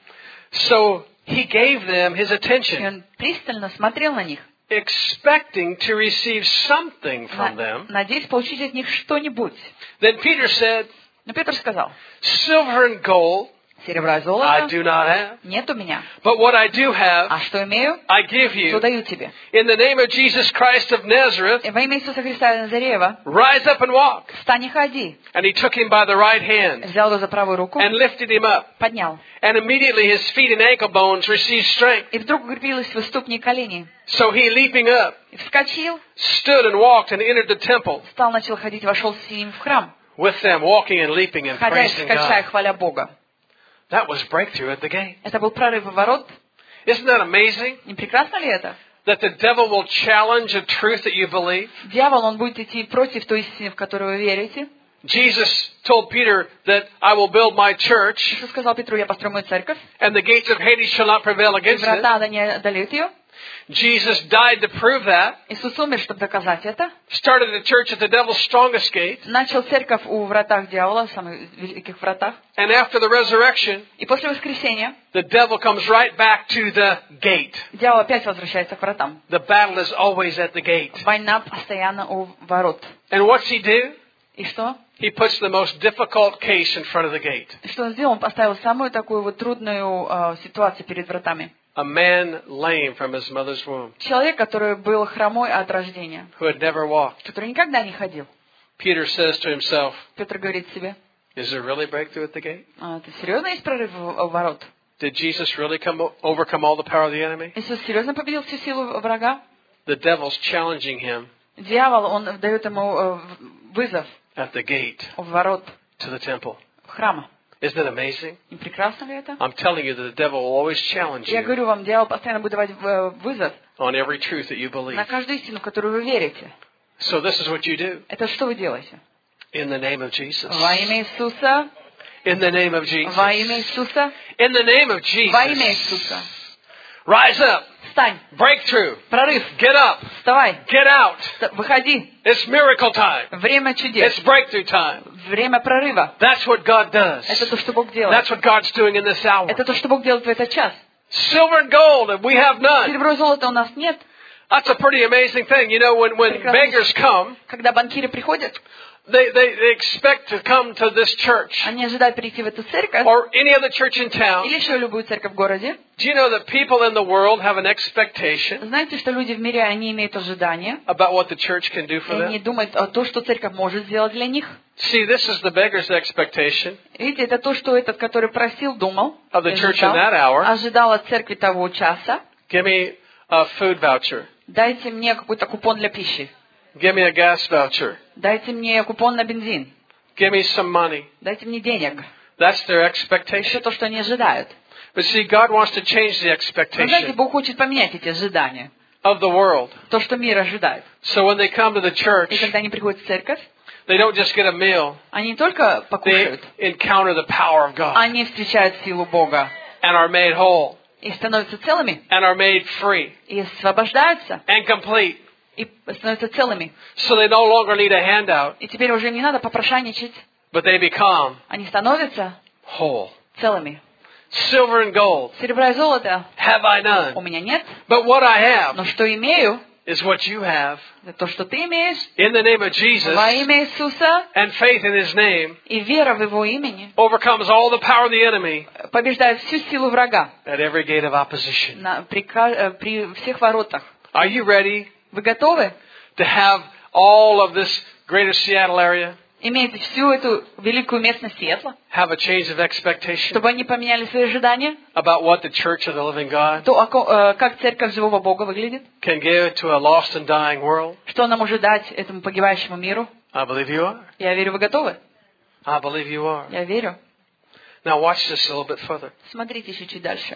So he gave them his И attention, он пристально смотрел на них, expecting to receive something from на- them. надеясь получить от них что-нибудь. Then Peter said, Но Петр сказал: "Silver and gold серебра и I золота do not have, нет у меня, but what I do have, а что имею, I give то you. даю тебе. In the name of Jesus Christ of Nazareth, И во имя Иисуса Христа Назареева, rise up and walk." встань и ходи. And he took him by the right hand Взял его за правую руку, and lifted him up. поднял. And immediately his feet and ankle bones received strength. И вдруг укрепились его ступни и колени. So he, leaping up, И вскочил, stood and walked and entered the temple встал, начал ходить, вошел с ним в храм, with them, walking and leaping and ходя и praising скачая, God. хваля Бога. That was breakthrough at the gate. Это был прорыв ворот. Isn't that amazing? Не прекрасно ли это? That the devil will challenge a truth that you believe. Дьявол, он будет идти против той истины, в которую вы верите. Jesus told Peter that I will build my church, Иисус сказал Петру: я построю мою церковь, and the gates of Hades shall not prevail и against it. врата ада не одолеют ее. Jesus died to prove that. Иисус умер, чтобы доказать это. Started a church at the devil's strongest gate. Начал церковь у вратах дьявола, самых великих вратах. And after the resurrection, И после воскресения the devil comes right back to the gate. дьявол опять возвращается к вратам. The battle is always at the gate. Война постоянно у ворот. And what's he do? И что? He puts the most difficult case in front of the gate. Что он сделал? Он поставил самую такую вот трудную э, ситуацию перед вратами. A man lame from his mother's womb, Человек, который был хромой от рождения, who had never walked. который никогда не ходил. Peter says to himself, Петр говорит себе: is there really breakthrough at the gate? а, это серьезно есть прорыв в- в ворот? Did Jesus really come overcome all the power of the enemy? Иисус серьезно победил всю силу врага? The devil's challenging him Дьявол, он дает ему э, вызов at the gate в ворот to the temple. храма. Isn't it amazing? Не прекрасно ли это? I'm telling you that the devil will always challenge Я you говорю вам, дьявол постоянно будет давать э, вызов on every truth that you believe. на каждую истину, в которую вы верите. So this is what you do. Это что вы делаете? In the name of Jesus. Во имя Иисуса, In the name of Jesus. во имя Иисуса, In the name of Jesus. во имя Иисуса. Rise up. Встань, Breakthrough. прорыв, Get up. вставай, Get out. ст- выходи. It's miracle time. Время чудес, It's breakthrough time. время прорыва. That's what God does. Это то, что Бог делает. That's what God's doing in this hour. Это то, что Бог делает в этот час. Silver and gold, and we have none. Серебро и золото у нас нет. That's a pretty amazing thing. You know, when, when beggars come, Когда банкиры приходят, they, they, they expect to come to this church они ожидают прийти в эту церковь or any other church in town. или еще любую церковь в городе. Do you know that people in the world have an expectation Знаете, что люди в мире, они имеют ожидания, about what the church can do и for они them? думают о том, что церковь может сделать для них. See, this is the beggar's expectation Видите, это то, что этот, который просил, думал, of the church in ожидал, that hour. ожидал от церкви того часа. Give me a food voucher. Дайте мне какой-то купон для пищи. Give me a gas voucher. Дайте мне купон на бензин. Give me some money. Дайте мне денег. That's their Это expectation. то, что они ожидают. But see, God wants to change the Но знаете, expectation Бог хочет поменять эти ожидания. of the world. То, что мир ожидает. So when they come to the church, И когда они приходят в церковь, they don't just get a meal. они не только They покушают, encounter the power of God они встречают силу Бога and are made whole и становятся целыми, and are made free и освобождаются, and complete. и становятся целыми. So they no longer need a handout, И теперь уже им не надо попрошайничать. but they become Они становятся whole. целыми. Silver and gold Серебра и золота have I у none. меня нет, But what I have но что имею, is what you have. это то, что ты имеешь, In the name of Jesus во имя Иисуса, and faith in His name и вера в Его имени overcomes all the power of the enemy побеждает всю силу врага at every gate of opposition. на, при, ка- э, при всех воротах. Are you ready Вы готовы? to have all of this greater Seattle area Иметь всю эту великую местность Сиэтла, have a change of expectation чтобы они поменяли свои ожидания, about what the church of the living God то, о ко- э, как церковь живого Бога выглядит, can give to a lost and dying world? что она может дать этому погибающему миру. I believe you are. Я верю, вы готовы? I believe you are. Я верю. Now watch this a little bit further. Смотрите еще чуть дальше.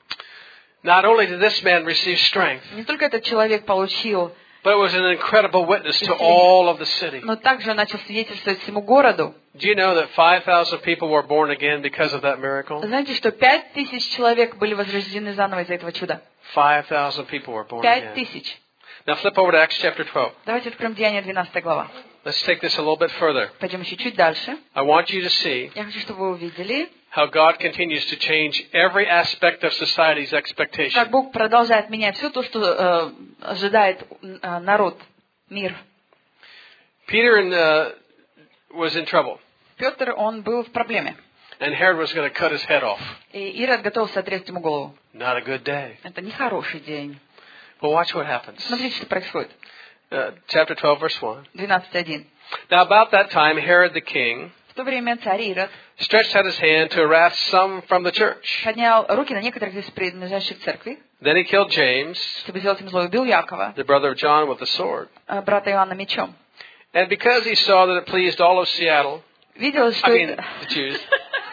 Not only did this man receive strength, Не только этот человек получил, but it was an incredible witness to all of the city. но также начал свидетельствовать всему городу. Do you know that five thousand people were born again because of that miracle? Знаете, что пять тысяч человек были возрождены заново из-за этого чуда? five thousand people were born Пять again. тысяч. Now flip over to Acts chapter twelve. Давайте откроем Деяния двенадцатая глава. Let's take this a little bit further. Пойдем еще чуть дальше. I want you to see Я хочу, чтобы вы увидели, how God continues to change every aspect of society's как expectation. Бог продолжает менять все то, что э, ожидает э, народ, мир. Peter and, uh, was in trouble, Петр, он был в проблеме. and Herod was going to cut his head off. И Ирод готовился отрезать ему голову. Not a good day. Это не хороший день. But watch what happens. Смотрите, что происходит. Uh, chapter twelve, verse one. двенадцать один. Now about that time, Herod the king В то время царь Ирод stretched out his hand to arrest some from the church. поднял руки на некоторых из принадлежащих церкви, Then he killed James, чтобы сделать им зло, убил Якова, the brother of John, with a sword. э, брата Иоанна, мечом. And because he saw that it pleased all of Seattle, Видел, что I mean это... the Jews,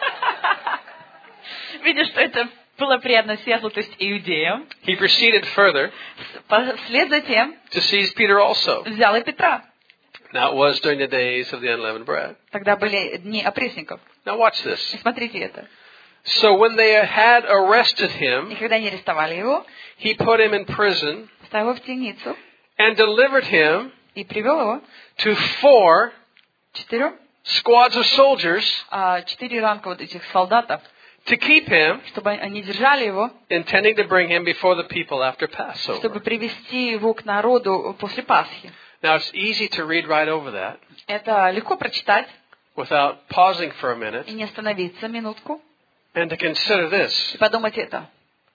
Видел, что это было приятно Сиэтлу, то есть иудеям. he proceeded further Вслед за тем to seize Peter also. взял и Петра. Now it was during the days of the unleavened bread. Тогда были дни опресников. Now watch this. И смотрите это. So when they had arrested И him, когда они арестовали его, he put him in prison поставил его в темницу and delivered him и привел его to four четырем, squads of soldiers а, четыре ранга вот этих солдатов, to keep him, чтобы они держали его, intending to bring him before the people after Passover. чтобы привести его к народу после Пасхи. Now it's easy to read right over that Это легко прочитать without pausing for a minute и не остановиться минутку and to consider this. и подумать это.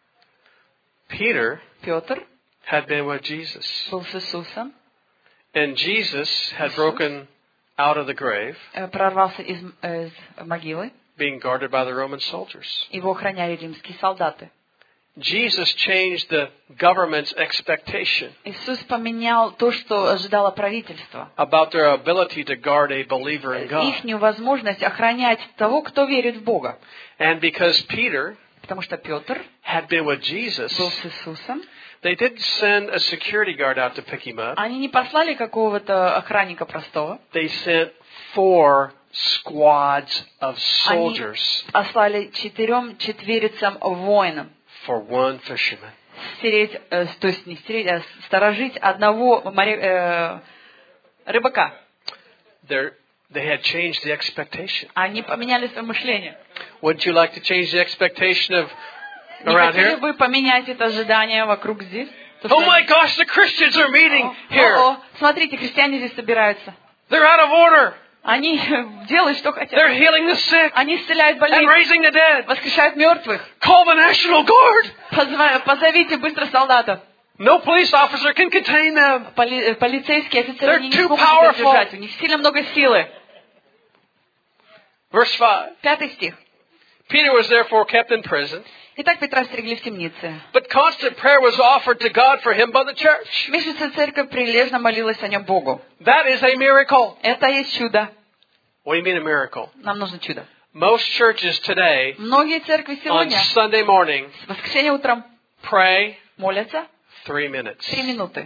Peter Петр had been with Jesus, был с Иисусом, and Jesus had broken out of the grave, э, прорвался из, э, из могилы, being guarded by the Roman soldiers. его охраняли римские солдаты. Jesus changed the government's expectation Иисус поменял то, что ожидало правительство. about their ability to guard a believer in God. Ихнюю возможность охранять того, кто верит в Бога. And because Peter Потому что Петр had been with Jesus, был с Иисусом. they didn't send a security guard out to pick him up. Они не послали какого-то охранника простого. They sent four squads of Они soldiers послали четырем четверицам воинам. for one fisherman. Стереть, э, то есть не стереть, а сторожить одного море, э, рыбака. They're, they had changed the expectation. Они поменяли свое мышление. Wouldn't you like to change the expectation of Не around хотели here? бы поменять это ожидание вокруг здесь? То, Oh что my они- gosh, the Christians are meeting О, here. о, смотрите, христиане здесь собираются. They're out of order. Они делают, что хотят. They're healing the sick Они исцеляют and больных, raising the dead. воскрешают мертвых. Call the National Guard. Позва- Позовите быстро солдатов. No police officer can contain them. Поли- полицейские офицеры They're они не too смогут их powerful. держать. У них сильно много силы. Verse five. Пятый стих. Peter was therefore kept in prison, Итак, Петра стерегли в темнице. but constant prayer was offered to God for him by the church. Месяца церковь прилежно молилась о нем Богу. That is a miracle. Это есть чудо. What do you mean a miracle? Нам нужно чудо. Most churches today, Многие церкви on сегодня Sunday morning, в воскресенье утром pray молятся three minutes. три минуты.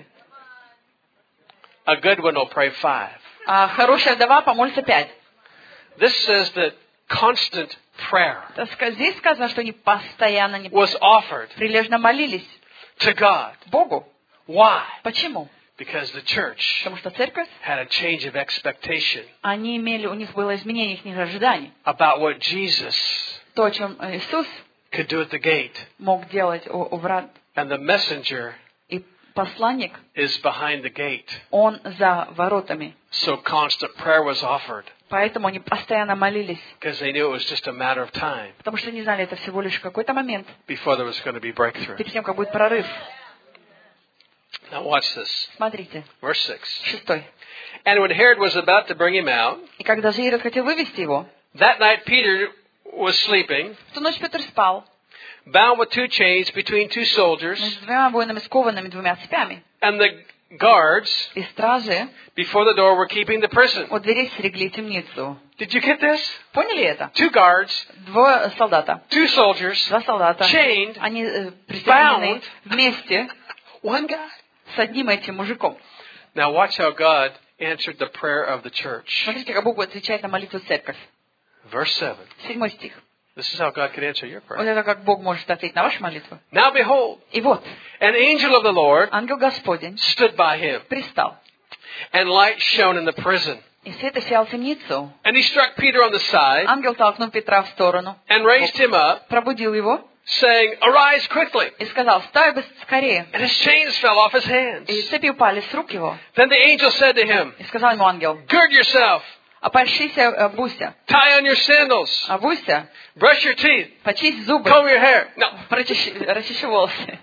A good one will pray five. А хорошая вдова помолится пять. This says that constant prayer Здесь сказано, что они постоянно, was offered прилежно молились to God. Богу. Why? Почему? Because the church Потому что церковь, had a change of expectation они имели, у них было изменение их ожиданий. about what Jesus То, о чем Иисус could do at the gate. мог делать у, у врат. And the messenger И посланник, is behind the gate. он за воротами. So constant prayer was offered Поэтому они постоянно молились. because they knew it was just a matter of time Потому что не знали, это всего лишь какой-то момент. before there was going to be breakthrough. Перед тем, как будет прорыв. Now watch this. Смотрите. Verse six. Шестой. And when Herod was about to bring him out, И когда же Ирод хотел вывести его, that night Peter was sleeping, в ту ночь Петр спал. bound with two chains between two soldiers, Между двумя воинами, скованными двумя цепями. and the guards И стражи before the door were keeping the prison. у дверей стерегли темницу. Did you get this? Поняли это? Two guards, Двое солдата. two soldiers, Два солдата. chained, Они э, присоединены bound. вместе one guy. с одним этим мужиком. Now watch how God answered the prayer of the church. Смотрите, как Бог отвечает на молитву церковь. Verse seven. Седьмой стих. This is how God could answer your Вот prayer. это как Бог может ответить на вашу молитву. Now behold, И вот, an angel of the Lord ангел Господень stood by him, пристал. and light shone in the prison. И свет осиял темницу. And he struck Peter on the side, Ангел толкнул Петра в сторону, and raised him up, пробудил его saying, Arise quickly! и сказал: «Вставай быс- скорее». And his chains fell off his hands. И цепи упали с рук его. Then the angel said to him, И сказал ему ангел: Gird yourself, «Опорщися, обуйся, tie on your sandals, обуйся, brush your teeth, почисть зубы, comb your hair. No. прочищи, расчеши волосы».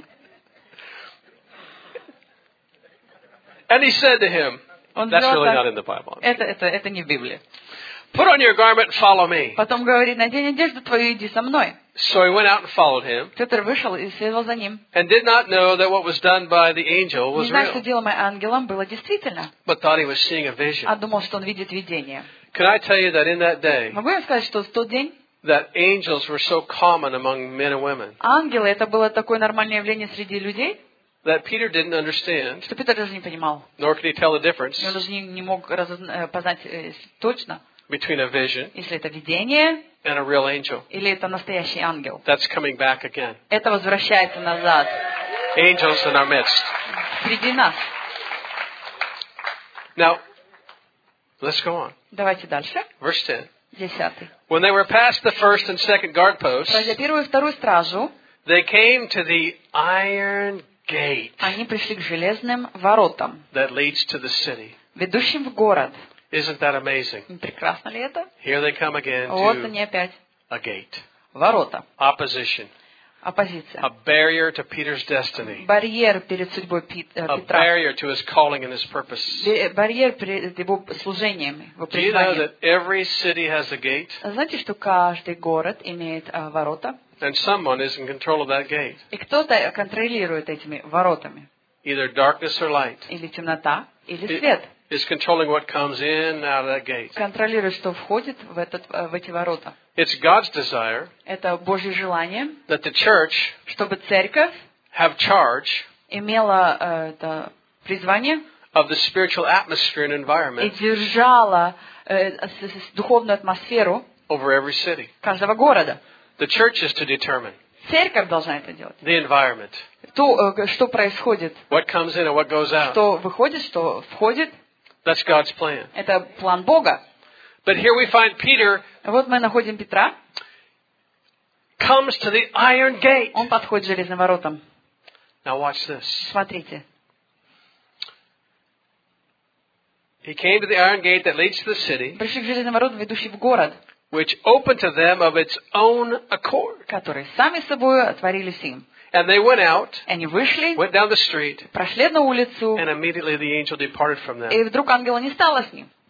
And he said to him, Он that's сделал really not так. in the Bible. Это, это, это не в Библии. Put on your garment and follow me. Потом говорит: «Надень одежду твою, иди со мной». So he went out and followed him, Петр вышел и следовал за ним. and did not know that what was done by the angel Не was знаю, что real, делаемое ангелом было действительно, but thought he was seeing a vision. а думал, что он видит видение. Can I tell you that in that day, Могу я сказать, что в тот день that angels were so common among men and women ангелы — это было такое нормальное явление среди людей, that Peter didn't understand, что Петр даже не понимал. nor could he tell the difference Он даже не, не мог разозна- э, познать э, точно, between a vision если это видение and a real angel или это настоящий ангел. that's coming back again. Это возвращается назад Angels in our midst. среди нас. Now, let's go on. Давайте дальше. Verse ten. Десятый. When they were past the first and second guard posts, Пройдя первую и вторую стражу, they came to the iron gate они пришли к железным воротам, that leads to the city. ведущим в город. Isn't that amazing? Не прекрасно ли это? Here they come again Вот to они опять. a gate. Ворота. Opposition. Оппозиция. A barrier to Peter's destiny. Барьер перед судьбой Пит- э, A Петра. barrier to his calling and his purpose. Бе- Барьер перед его служением, его Do you know призванием. that every city has a gate? Знаете, что каждый город имеет а, ворота? And someone is in control of that gate. И кто-то контролирует этими воротами. Either darkness or light. Или темнота, или It свет. is controlling what comes in and out of that gate. Контролирует, что входит в, этот, э, в эти ворота. It's God's desire Это Божье желание, that the church чтобы церковь have charge имела э, это призвание of the spiritual atmosphere and и environment держала э, с- с- духовную атмосферу over every city. каждого города. The church is to determine Церковь должна это делать. the environment, То, э, что происходит, what comes in and what goes out. что выходит, что входит, That's God's plan. это план Бога. But here we find Peter Вот мы находим Петра, comes to the iron gate. он подходит к железным воротам. Now watch this. Смотрите. He came to the iron gate that leads to the city, Пришли к железным воротам, ведущим в город, which opened to them of its own accord. которые сами собой отворились им. And they went out, Они вышли, went down the street, прошли одну улицу, and immediately the angel departed from them. и вдруг ангела не стало с ним.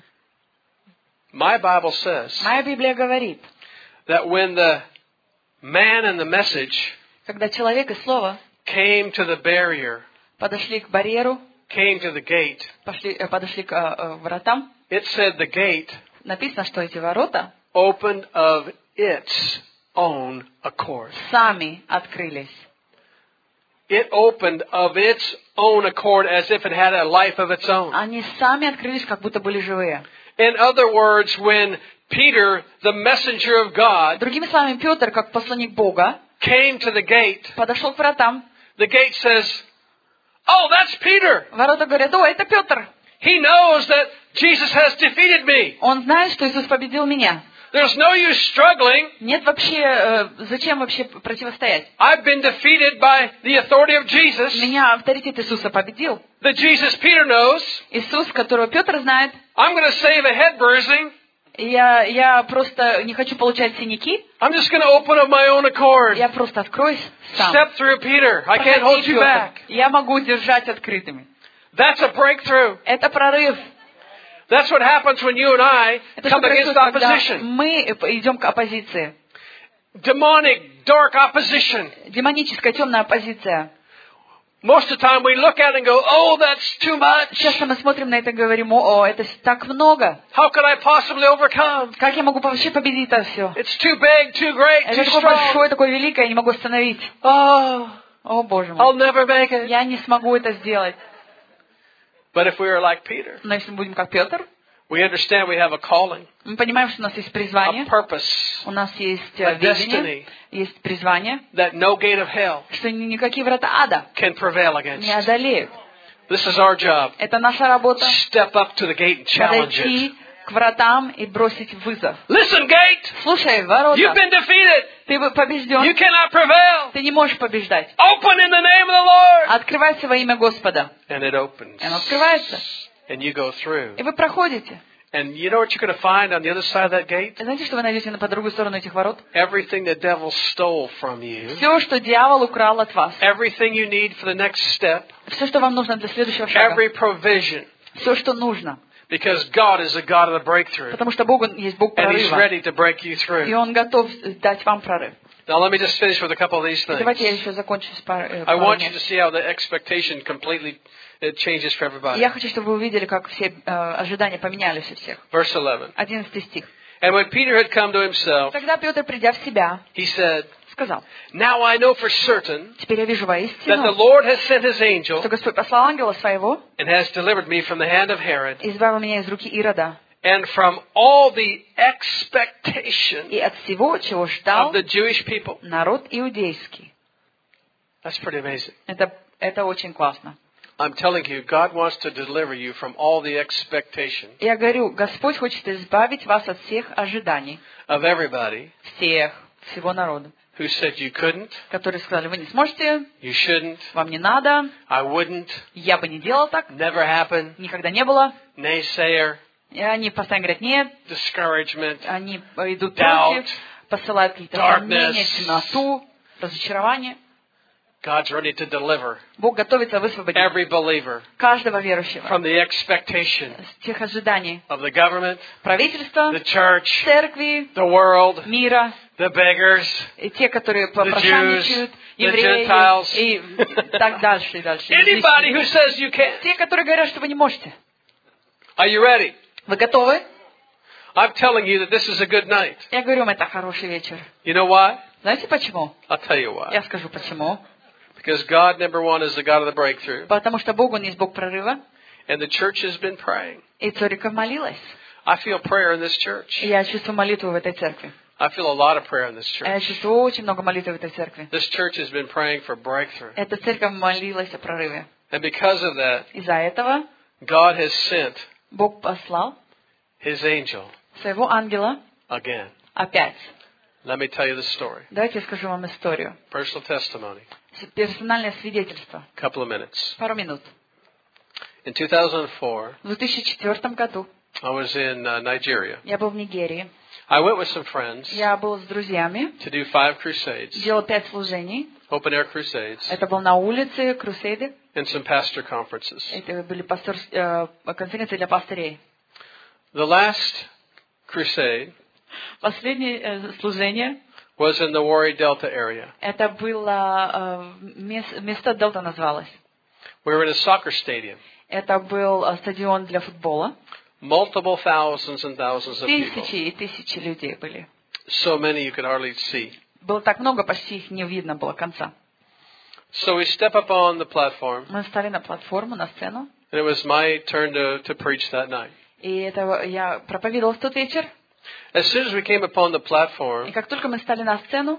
My Bible says Моя Библия говорит, that when the man and the message когда человек и слово came to the barrier, подошли к барьеру, came to the gate, пошли, э, подошли к э, э, воротам, it said the gate написано, что эти ворота opened of its own accord. сами открылись. It opened of its own accord as if it had a life of its own. Они сами открылись, как будто были живые. In other words, when Peter, the messenger of God, Другими словами, Петр, как посланник Бога, came to the gate, подошел к вратам. the gate says, "Oh, that's Peter. Ворота говорят: о, это Петр. He knows that Jesus has defeated me. Он знает, что Иисус победил меня. There's no use struggling. Нет вообще, э, зачем вообще противостоять? I've been defeated by the authority of Jesus, Меня авторитет Иисуса победил. the Jesus Peter knows. Иисус, которого Петр знает. I'm going to save a head bruising. Я, я просто не хочу получать синяки. I'm just going to open of my own accord. Я просто откроюсь сам. Step through, Peter. I can't hold you back." Я могу держать открытыми. That's a breakthrough. Это прорыв. That's what happens when you and I Это что come against происходит, когда opposition. мы идем к оппозиции. Demonic, dark opposition. Демоническая, темная оппозиция. Most of the time we look at it and go, "Oh, that's too much. Часто мы смотрим на это и говорим: о, это так много. How could I possibly overcome? Как я могу вообще победить это все? It's too big, too great, Это too такое strong. большое, такое великое, я не могу остановить. Oh, О, Боже I'll мой. never make it." Я не смогу это сделать. But if we are like Peter, Но если мы будем как Петр, we understand we have a calling, мы понимаем, что у нас есть a призвание, purpose, у нас есть a э, видение, destiny есть призвание, that no gate of hell что ни- никакие врата ада can prevail against. не одолеют. This is our job. Это наша работа. Step up to the gate and challenge it. Подойти к вратам и бросить вызов. Listen, gate, Слушай, ворота, you've been defeated. ты You побежден, cannot prevail. ты не можешь побеждать. Open in the name of the Lord. Открывайся во имя Господа. And it opens. И оно открывается. And you go through. И вы проходите. And you know what you're going to find on the other side of that gate? И знаете, что вы найдете на по другую сторону этих ворот? Everything the devil stole from you. Все, что дьявол украл от вас. Everything you need for the next step. Все, что вам нужно для следующего шага. Every provision. Все, что нужно. Because God is a God of the breakthrough. Потому что Бог, Он есть Бог And He's прорыва. ready to break you И through. Он готов дать вам прорыв. Now let me just finish with a couple of these И давайте я things. еще закончу с пар- э, I парой want you мест. to see how the expectation completely it changes for everybody. Я хочу, чтобы вы увидели, как все э, ожидания поменялись у всех. Verse eleven. Одиннадцатый стих. And when Peter had come to himself, Тогда Петр, придя в себя, he said, сказал: "Now I know for certain теперь я вижу that the воистину, Lord has sent His angel что Господь послал ангела своего and has delivered me from the hand of Herod и избавил меня из руки Ирода and from all the expectation и от всего, чего of ждал the Jewish people." народ иудейский. That's pretty amazing. Это, это очень классно. I'm telling you, God wants to deliver you from all the expectation Я говорю, Господь хочет избавить вас от всех ожиданий, of everybody всех, всего народа, who said you couldn't, которые сказали: вы не сможете, you shouldn't, вам не надо, I wouldn't, я бы не делал так, never happen, никогда не было. naysayer, И они постоянно говорят: нет, discouragement, они идут doubt, против, посылают какие-то darkness. сомнения, темноту, разочарование. God's ready to deliver Бог готовится высвободить every believer каждого верующего from the expectation с тех ожиданий of the government, правительства, the church, церкви, the world, мира, the beggars, и те, которые Jews, попрошайничают, the евреи, Gentiles. и так дальше, и дальше. anybody who says you can't. Те, которые говорят, что вы не можете. Are you ready? Вы готовы? I'm telling you that this is a good night. Я говорю, это хороший вечер. You know why? Знаете почему? I'll tell you why. Я скажу почему. Because God, number one, is the God of the breakthrough. Потому что Бог, Он есть Бог прорыва, And the church has been praying. и церковь молилась. I feel prayer in this church. И я чувствую молитву в этой церкви. I feel a lot of prayer in this Я church. чувствую очень много молитвы в этой церкви. This church has been praying for breakthrough. Эта церковь молилась о прорыве. And because of that, Из-за этого God has sent Бог послал His angel своего ангела again. опять. Let me tell you the story. Давайте я скажу вам историю. Personal testimony. Персональное свидетельство. A couple of minutes. Пару минут. In two thousand four, В две тысячи четвёртом году I was in uh, Nigeria. я был в Нигерии. I went with some friends Я был с друзьями, to do five crusades, делал пять служений. open air crusades, Это был на улице, крусейды. and some pastor conferences. Это были пастор, э, конференции для пастырей. The last crusade Последнее э, служение, was in the Warri Delta area. это было, э, место, место Делта называлось. We were in a soccer stadium. Это был э, стадион для футбола. Multiple thousands and thousands of people. Тысячи и тысячи людей были. So many you could hardly see. Было так много, почти их не видно было конца. So we step up on the platform, Мы встали на платформу, на сцену. and it was my turn to, to preach that night. И это я проповедовал в тот вечер. As soon as we came upon the И platform, как только мы стали на сцену,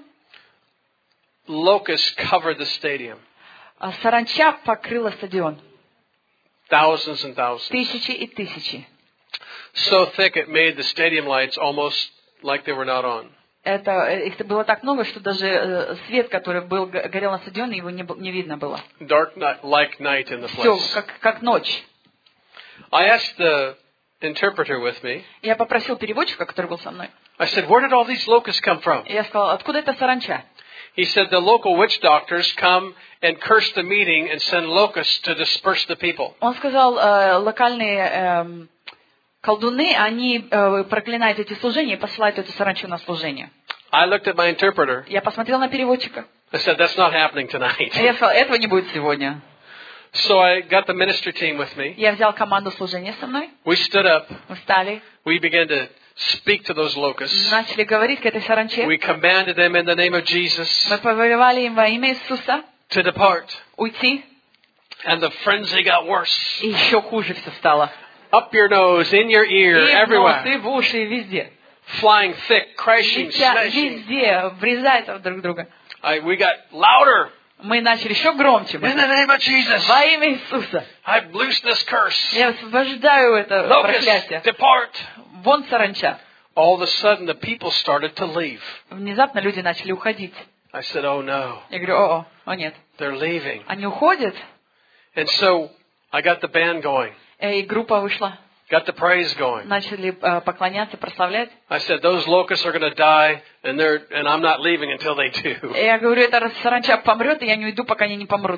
locusts covered the stadium. а, саранча покрыла стадион. Thousands and thousands. Тысячи и тысячи. So thick it made the stadium lights almost like they were not on. Это, э, их было так много, что даже э, свет, который был, г- горел на стадионе, его не, б- не видно было. Dark night, like night in the Все, place. как, как ночь. I asked the interpreter with me, Я попросил переводчика, который был со мной. I said, where did all these locusts come from? И я сказал, откуда эта саранча? He said, the local witch doctors come and curse the meeting and send locusts to disperse the people. Он сказал, э, локальные эм, колдуны, они э, проклинают эти служения и посылают эту саранчу на служение. I looked at my interpreter. Я посмотрел на переводчика. I said, that's not happening И tonight. я сказал, этого не будет сегодня. So I got the ministry team with me. Я взял команду служения со мной. We stood up. Мы встали, We began to speak to those locusts. начали говорить к этой саранче. We commanded them in the name of Jesus Мы повелевали им во имя Иисуса to depart. уйти. And the frenzy got worse. И еще хуже все стало. Up your nose, in your ear, И в нос, и everywhere. в уши, и везде. Flying thick, crashing, Летят smashing. везде, врезаются друг в друга. I, we got louder. Мы начали еще громче. In the name of Jesus. Во имя Иисуса. I loose this curse. Я освобождаю это Locusts, проклятие. depart. Вон саранча. All of a sudden, the people started to leave. Внезапно люди начали уходить. I said, oh no, Я говорю, о, о, о нет. they're leaving. Они уходят. And so I got the band going, И группа вышла. got the praise going. Начали э, поклоняться, прославлять. I said, those locusts are going to die, and they're and I'm not leaving until they do. И я говорю, эта саранча помрет, и я не уйду, пока они не помрут.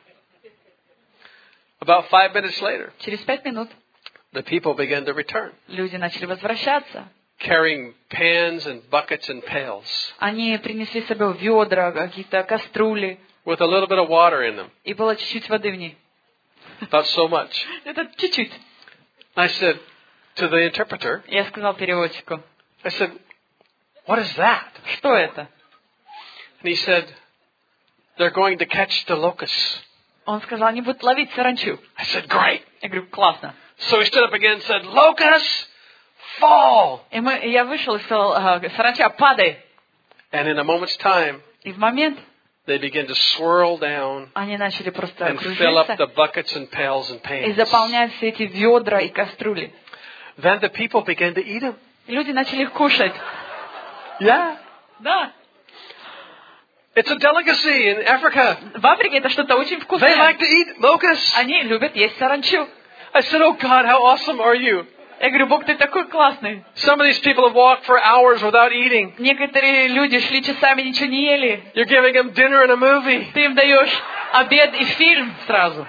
About five minutes later, Через пять минут the people began to return, люди начали возвращаться. carrying pans and buckets and pails Они принесли с собой ведра, какие-то кастрюли, with a little bit of water in them, и было чуть-чуть воды в ней. about so much. Это чуть-чуть. I said to the interpreter, Я сказал переводчику, I said, what is that? что это? And he said, they're going to catch the locusts. Он сказал, они будут ловить саранчу. I said, great. Я говорю, классно. So he stood up again and said, locusts, fall. И мы, я вышел и сказал, ага, саранча, падай. And in a moment's time, И в момент they began to swirl down они начали просто and fill up кружиться the buckets and pails and и pans. заполнять все эти ведра и кастрюли. Then the people began to eat them. И люди начали их кушать. Yeah. Да. It's a delicacy in Africa. В Африке это что-то очень They вкусное. like to eat locusts. Они любят есть саранчу. I said, oh God, how awesome are you? Я говорю, Бог, ты такой классный. Some of these people have walked for hours without eating. Некоторые люди шли часами, ничего не ели. You're giving them dinner and a movie. Ты им даешь обед и фильм сразу.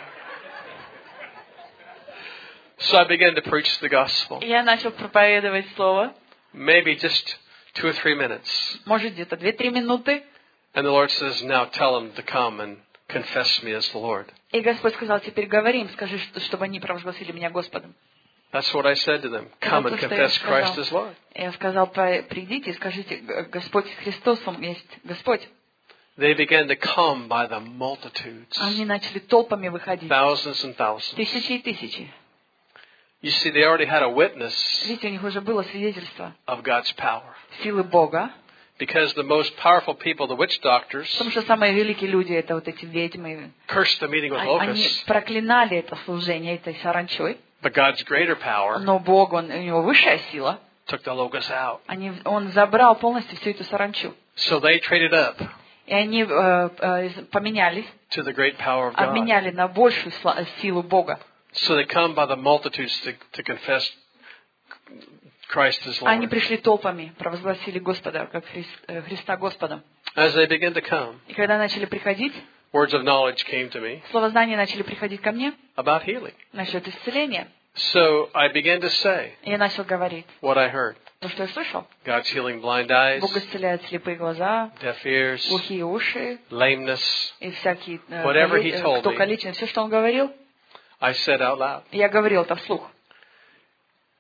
So I began to preach the gospel. И я начал проповедовать слово. Maybe just two or three minutes. Может, где-то две-три минуты. And the Lord says, now tell them to come and confess me as the Lord. И Господь сказал, теперь говори им, скажи, что- чтобы они провозгласили меня Господом. That's what I said to them. Come and Это то, что я confess Christ as сказал. Lord. Я сказал, «По- придите и скажите, Г- Господь Христос, Он есть Господь. They began to come by the multitudes. Они начали толпами выходить. Thousands and thousands. Тысячи и тысячи. You see, they already had a witness Видите, у них уже было свидетельство of God's power. силы Бога. Because the most powerful people, the witch doctors, Потому что самые великие люди, это вот эти ведьмы. cursed the meeting with А- Они locusts. проклинали это служение этой саранчой. But God's greater power Но Бог, он, у него высшая сила. took the locusts out. Они, он забрал полностью всю эту саранчу. So they traded up И они э, э, поменялись, to the great power of God. обменяли на большую сла- силу Бога. So they come by the multitudes to, to confess Christ as Они Lord. пришли толпами, провозгласили Господа, как Христ- э, Христа Господом. As they began to come, И когда начали приходить, words of knowledge came to me слово знания начали приходить ко мне about healing. насчет исцеления. So I began to say И я начал говорить what I heard. то, что я слышал. God's healing blind eyes, Бог исцеляет слепые глаза, deaf ears, глухие уши lameness. и всякие, э, Whatever кали- he э, told кто me. калечен. Все, что он говорил, I said out loud. я говорил это вслух.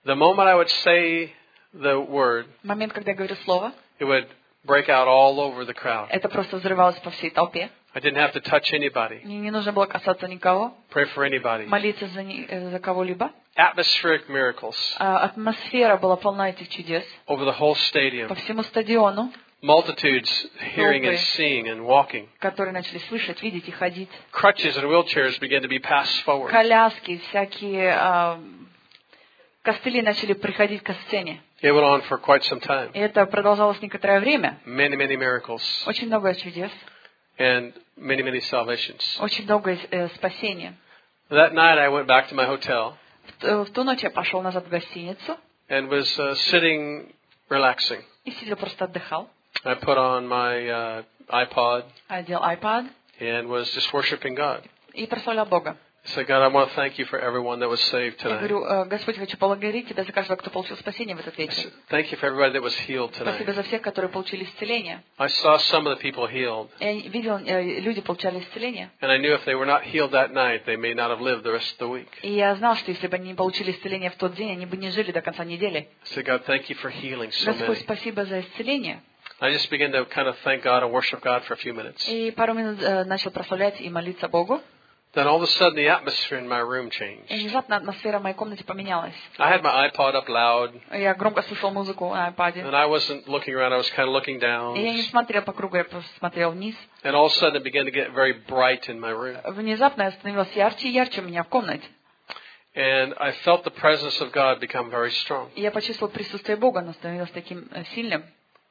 The moment I would say the word, момент, когда я говорю слово, it would break out all over the crowd. это просто взрывалось по всей толпе. I didn't have to touch anybody, Мне не нужно было касаться никого, pray for anybody. молиться за, ни- э, за кого-либо. Atmospheric miracles А атмосфера была полна этих чудес over the whole по stadium. всему стадиону, Multitudes hearing and seeing and walking. которые начали слышать, видеть и ходить. Crutches and wheelchairs began to be passed forward. Коляски, всякие а, костыли начали приходить к сцене. It went on for quite some time. И это продолжалось некоторое время. Many, many miracles Очень много чудес, and many, many salvations. очень много э, спасения. That night I went back to my hotel В, т- в ту ночь я пошел назад в гостиницу and was uh, sitting relaxing. и сидел просто отдыхал. I put on my uh, iPod Одел iPad and was just worshiping God. и прославлял Бога. I said, God, I want to thank you for everyone that was saved Я tonight. говорю: «Э, Господь, хочу поблагодарить Тебя за каждого, кто получил спасение в этот I вечер. said, thank you for everybody that was healed Спасибо tonight. за всех, которые получили исцеление. I saw some of the people healed, Я видел, э, люди получали исцеление. and I knew if they were not healed that night, they may not have lived the rest of the week. И я знал, что если бы они не получили исцеление в тот день, они бы не жили до конца недели. I said, God, thank you for healing so Господь, many. спасибо за исцеление. I just began to kind of thank God and worship God for a few minutes. И пару минут э, начал прославлять и молиться Богу. Then all of a sudden, the atmosphere in my room И changed. внезапно атмосфера в моей комнате поменялась. I had my iPod up loud, Я громко слушал музыку на iPad. and I wasn't looking around. I was kind of looking down. И я не смотрел по кругу, я просто смотрел вниз. And all of a sudden, it began to get very bright in my room. Внезапно я становилась ярче и ярче у меня в комнате. And I felt the presence of God become very strong. И я почувствовал присутствие Бога, оно становилось таким э, сильным.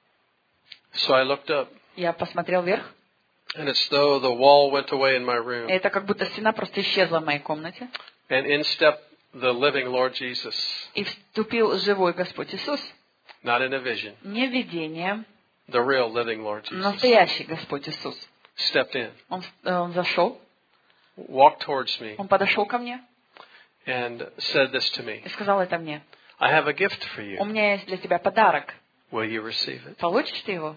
So I looked up, Я посмотрел вверх, and it's though the wall went away in my room, и это как будто стена просто исчезла в моей комнате. and in stepped the living Lord Jesus, И вступил живой Господь Иисус. not in a vision, Не видение, the real living Lord Jesus, настоящий Господь Иисус. stepped in, Он, э, он зашел, walked towards me, он подошел ко мне and said this to me, и сказал это мне. I have a gift for У you. меня есть для тебя подарок. Will you receive it? Получишь ты его?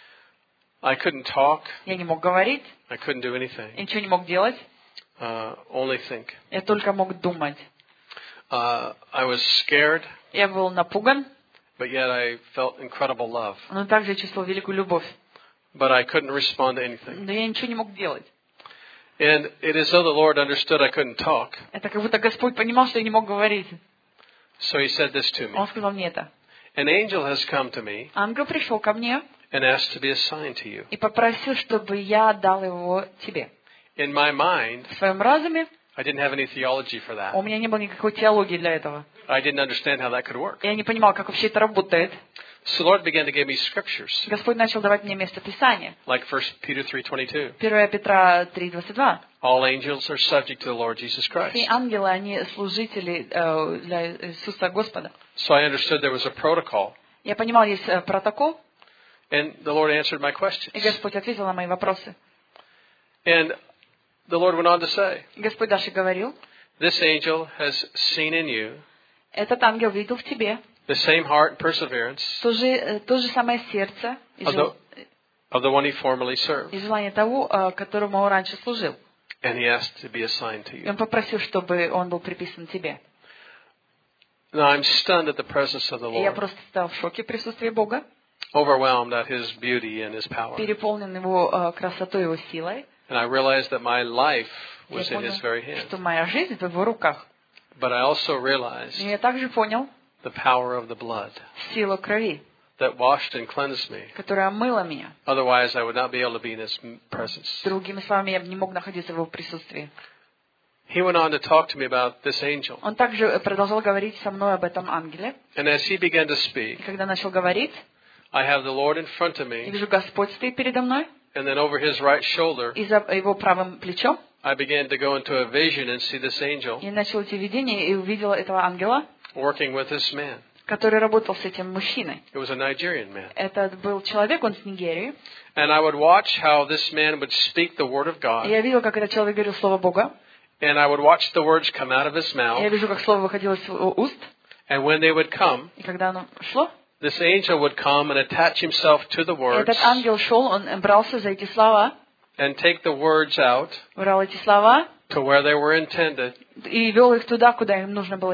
I couldn't talk. Я не мог говорить, I couldn't do anything. я ничего не мог делать. Uh, only think. Я только мог думать. Uh, I was scared, Я был напуган, but yet I felt incredible love. но также чувствовал великую любовь. But I couldn't respond to anything. Но я ничего не мог делать. And it is though the Lord understood I couldn't talk. Это как будто Господь понимал, что я не мог говорить. So he said this to me. Он сказал мне это. An angel has come to me Ангел пришел ко мне and asked to be assigned to you. и попросил, чтобы я дал его тебе. In my mind, В своем разуме I didn't have any theology for у that. меня не было никакой теологии для этого. I didn't understand how that could work. Я не понимал, как вообще это работает. So the Lord began to give me scriptures, Господь начал давать мне место Писания. like First Peter three twenty-two. первое Петра три двадцать два. All angels are subject to the Lord Jesus Christ. Все ангелы, они служители э, для Иисуса Господа. So I understood there was a protocol, Я понимал, есть э, протокол, and the Lord answered my и questions. Господь ответил на мои вопросы. And the Lord went on to say, И Господь дальше говорил: this angel has seen in you этот ангел видел в тебе the same heart and perseverance то же, э, то же самое сердце и, of жел- the, of the one he formerly и served. желание того, э, которому он раньше служил. And he asked to be assigned to И you. он попросил, чтобы он был приписан тебе. Now I'm stunned at the presence of the И я Lord, просто стал в шоке присутствия Бога, overwhelmed at his beauty and his power. переполнен его э, красотой, его силой. And I realized that my life Я was in понял, his very hand. что моя жизнь в его руках. But I also realized И я также понял the power of the blood силу крови, that washed and cleansed me. которая омыла меня. Otherwise, I would not be able to be in his presence. Другими словами, я бы не мог находиться в его присутствии. He went on to talk to me about this angel. Он также продолжал говорить со мной об этом ангеле. And as he began to И speak, когда начал говорить, I have the Lord in front of я me, вижу, Господь стоит передо мной, and then over his right shoulder, и за его правым плечом I began to go into a vision and see this angel я начал эти видения и увидела этого ангела, working with this man. который работал с этим мужчиной. It was a Nigerian man. Это был человек, он с Нигерии. And I would watch how this man would speak the word of И God, я видела, как этот человек говорил слово Бога. and I would watch the words come out of his И я mouth, вижу, как слово выходило из его уст. and when they would come, И когда оно шло, this angel would come and attach himself to the words этот ангел шел, он брался за эти слова, and take the words out брал эти слова to where they were intended и вел их туда, куда им нужно было идти.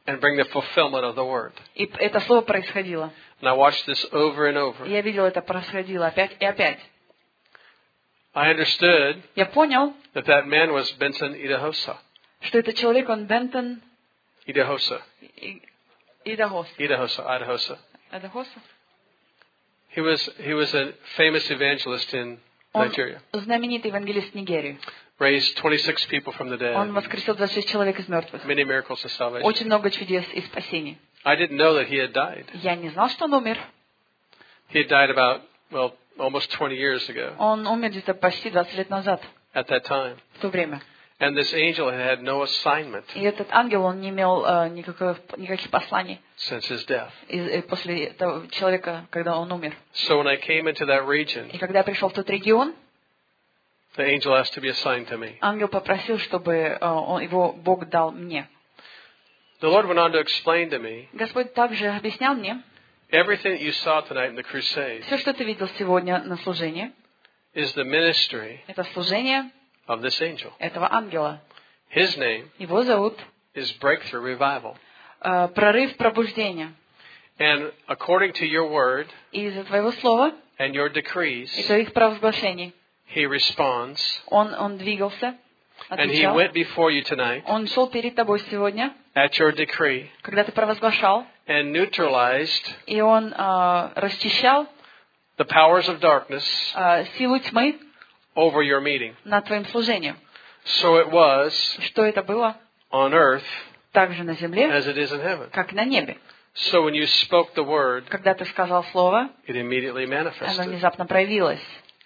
and bring the fulfillment of the word. И это слово происходило. And I watched this over and over. Я видел, это происходило опять и опять. I understood Я понял, that that man was Benson Idahosa. что этот человек, он Бентон Idahosa. И- Идахос. Idahosa. Idahosa. Идахоса? He was he was a famous evangelist in Он Nigeria. знаменитый евангелист Нигерии. Raised twenty-six people from the Он dead. воскресил двадцать шесть человек из мертвых. Many miracles of salvation. Очень много чудес и спасений. I didn't know that he had died. Я не знал, что он умер. He had died about, well, almost twenty years ago Он умер где-то почти двадцать лет назад, at that time. в то время. And this angel had had no assignment И этот ангел, он не имел э, никаких, никаких посланий since his death. из, э, после того человека, когда он умер. So when I came into that region, И когда я пришел в тот регион, the angel asked to be assigned to me. ангел попросил, чтобы э, он, его Бог дал мне. The Lord went on to explain to me, Господь также объяснял мне, everything that you saw tonight in the crusade все, что ты видел сегодня на служении, is the ministry это служение of this angel. этого ангела. His name Его зовут is Breakthrough Revival. э, прорыв пробуждения. And according to your word И из-за твоего слова and your decrees, и твоих провозглашений he responds. он, он двигался, And he отвечал. went before you tonight Он шел перед тобой сегодня, at your decree когда ты провозглашал, and neutralized и он э, расчищал the powers of darkness э, силу тьмы over your meeting. над твоим служением. So it was Что это было? on earth Так же на земле, as it is in heaven. как на небе. So when you spoke the word, Когда ты сказал слово, it immediately оно manifested. внезапно проявилось.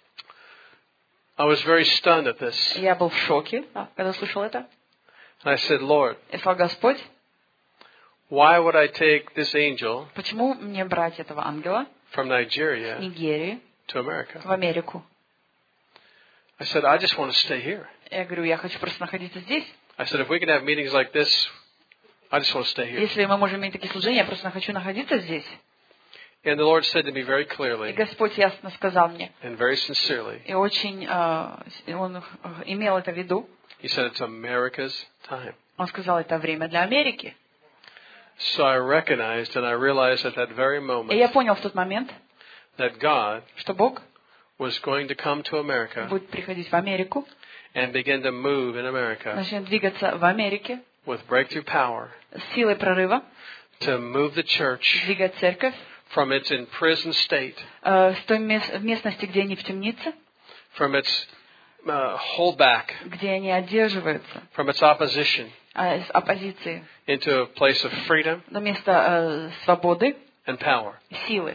I was very stunned at this. Я был в шоке, да, когда слышал это. And I said, Lord, И сказал: Господь, why would I take this angel почему мне брать этого ангела from с Nigeria Нигерии to America? в Америку? I said, I just want to stay here. Я говорю, я хочу просто находиться здесь. I said, if we can have meetings like this, I just want to stay here. Если мы можем иметь такие служения, я просто хочу находиться здесь. And the Lord said to me very И clearly Господь ясно сказал мне, and very sincerely, и очень э, он э, имел это в виду. He said, it's America's time. Он сказал, это время для Америки. So I recognized and I realized at that very И moment я понял в тот момент, that God что Бог was going to come to America будет приходить в Америку, and begin to move in America начнет двигаться в Америке with breakthrough power с силой прорыва, to move the church двигать церковь from its imprisoned state, э, с той мес- в местности, где они в темнице, from its uh, holdback, где они одерживаются from its opposition, э, с оппозиции, into a place of freedom на место э, свободы and power. и силы.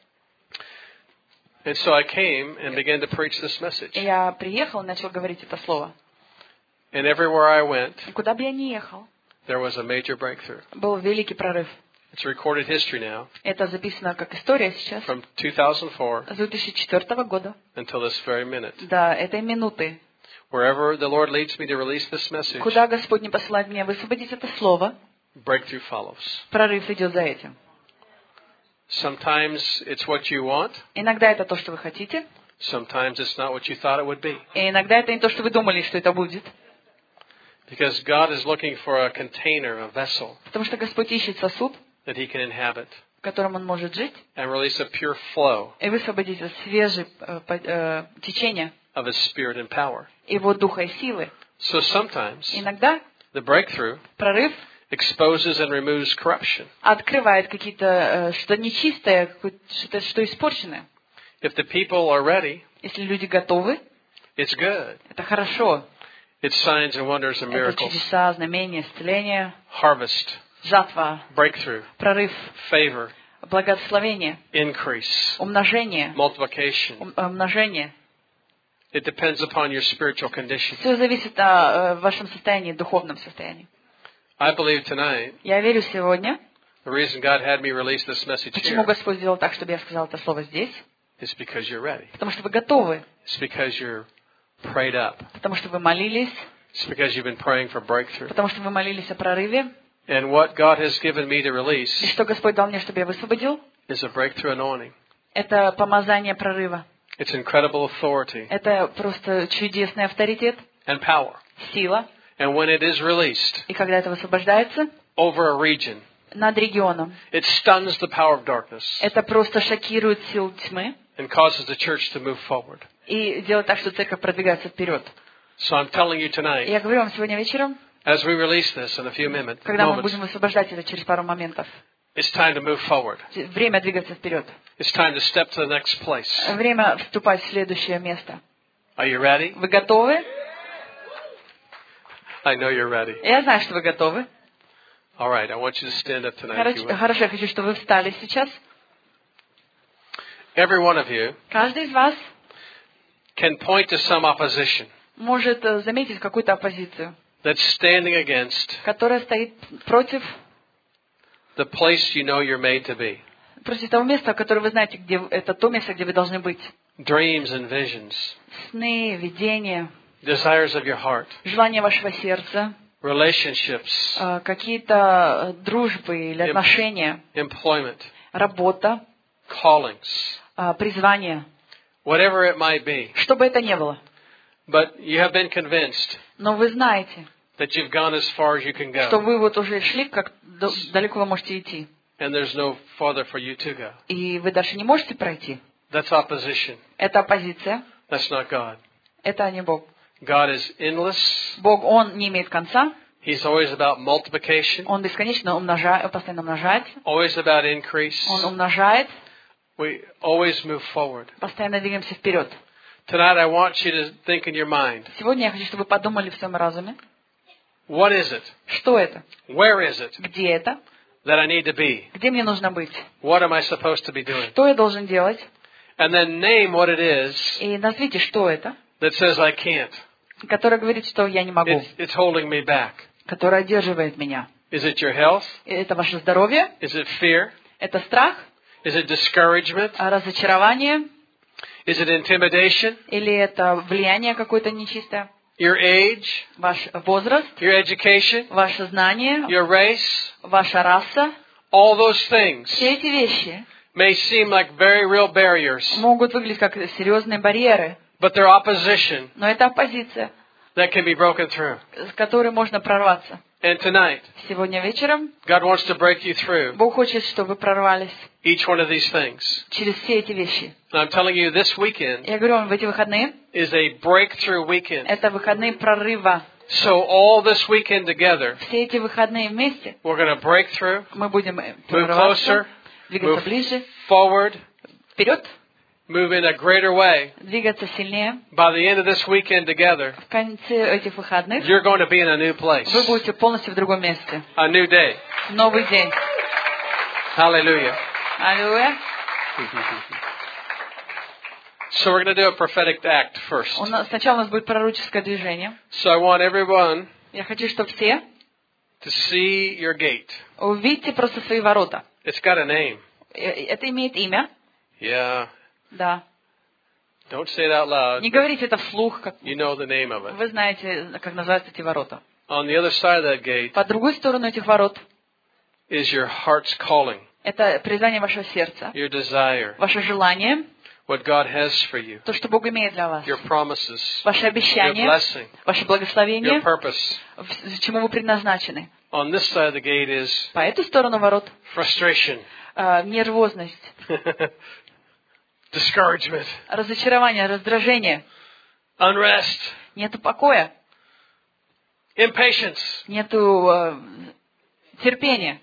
And so I came and began to preach this message. И я приехал и начал говорить это слово. And everywhere I went, И куда бы я ни ехал, there was a major breakthrough. был великий прорыв. It's recorded history now Это записано как история сейчас, from two thousand four с две тысячи четвёртого года until this very minute. до этой минуты. Wherever the Lord leads me to release this message, Куда Господь не посылает меня высвободить это слово, breakthrough follows. прорыв идет за этим. Sometimes it's what you want. Иногда это то, что вы хотите, Sometimes it's not what you thought it would be. и иногда это не то, что вы думали, что это будет. Because God is looking for a container, a vessel Потому что Господь ищет сосуд, that He can inhabit в котором Он может жить, and release a pure flow и высвободить вот свежее э, по- э, течение of His Spirit and power. Его духа и силы. So sometimes Иногда the breakthrough прорыв exposes and removes corruption. открывает какие-то э, что нечистое, какое-то что-то, что испорченное. If the people are ready, Если люди готовы, it's good. это хорошо. It's signs and wonders and Это miracles, чудеса, знамения, исцеление, harvest, жатва, breakthrough, прорыв, favor, благословение, increase, умножение, multiplication. ум- э, умножение. It depends upon your spiritual condition. Все зависит о э, вашем состоянии, духовном состоянии. I believe tonight, Я верю сегодня, the reason God had me release this message почему here Господь сделал так, чтобы я сказал это слово здесь, is because you're ready. потому что вы готовы, It's because you're prayed up. потому что вы молились, It's because you've been praying for breakthrough. потому что вы молились о прорыве, And what God has given me to release и что Господь дал мне, чтобы я высвободил, is a breakthrough anointing. это помазание прорыва. It's incredible authority Это просто чудесный авторитет, and power. сила. And when it is released, И когда это высвобождается, over a region. над регионом. It stuns the power of darkness Это просто шокирует силу тьмы and causes the church to move forward. и делает так, что церковь продвигается вперед. So I'm telling you И tonight, я говорю вам сегодня вечером, as we release this in a few minutes, когда мы moments, будем высвобождать это через пару моментов, it's time to move forward. время двигаться вперед. It's time to step to the next place. Время вступать в следующее место. Are you ready? Вы готовы? I know you're ready. Я знаю, что вы готовы. All right, I want you to stand up tonight. If you Хорошо, will. хорошо, я хочу, чтобы вы встали сейчас. Every one of you Каждый из вас can point to some opposition может э, заметить какую-то оппозицию, that's standing against которая стоит против, the place you know you're made to be. против того места, которое вы знаете, где вы- это то место, где вы должны быть. Dreams and visions, Сны, видения, desires of your heart, желания вашего сердца, relationships, э, какие-то э, дружбы или Эм. отношения, employment, работа, callings, э, призвание, whatever it might be. что бы это ни было. But you have been convinced Но вы знаете, that you've gone as far as you can что go, вы вот уже шли, как д- далеко вы можете идти. and there's no farther for you to go. И вы дальше не можете пройти. That's opposition. Это оппозиция. That's not God. Это не Бог. God is endless. Бог, Он не имеет конца. He's always about multiplication, Он бесконечно умножает, постоянно умножает. always about increase. Он умножает. We always move forward. Постоянно двигаемся вперед. Tonight I want you to think in your mind, Сегодня я хочу, чтобы вы подумали в своем разуме. what is it? Что это? Where is it Где это? that I need to be? Где мне нужно быть? What am I supposed to be doing? Что я должен делать? And then name what it is И назовите, что это, that says I can't. которое говорит, что я не могу, It's, it's holding me back. которое одерживает меня. Is it your health? Это ваше здоровье? Is it fear? Это страх? Is it discouragement? Разочарование? Is it intimidation? Или это влияние какое-то нечистое? Your age? Ваш возраст? Your education? Ваше знание? Your race? Ваша раса? All those things Все эти вещи may seem like very real barriers, могут выглядеть как серьезные барьеры, but they're opposition но это оппозиция, that can be broken through. с которой можно прорваться. And tonight, Сегодня вечером God wants to break you through Бог хочет, чтобы вы прорвались each one of these things. через все эти вещи. And I'm telling you, this weekend Я говорю вам, в эти выходные, is a breakthrough weekend. это выходные прорыва. So all this weekend together, Все эти выходные вместе we're going to break through, мы будем move прорываться, closer, двигаться move ближе, forward, вперед, move in a greater way. двигаться сильнее. By the end of this weekend together, В конце этих выходных you're going to be in a new place, вы будете полностью в другом месте. a new day. Новый день. Hallelujah. Аллилуйя. So we're going to do a prophetic act first. У нас, сначала у нас будет пророческое движение. So I want everyone Я хочу, чтобы все to see your gate. увидите просто свои ворота. It's got a name. Э, Это имеет имя. Yeah. Да. Don't say it out loud. Не говорите это вслух, как You know the name of it. вы знаете, как называются эти ворота. On the other side of that gate По другой сторону этих ворот is your heart's calling, это призвание вашего сердца, your desire, ваше желание, what God has for you, то, что Бог имеет для вас, your promises, ваше your обещание, blessing, ваше your благословение, purpose. в- чему вы предназначены. On this side of the gate is По эту сторону ворот frustration, э, нервозность, discouragement, разочарование, раздражение, unrest, нету покоя, impatience. нету э, терпения.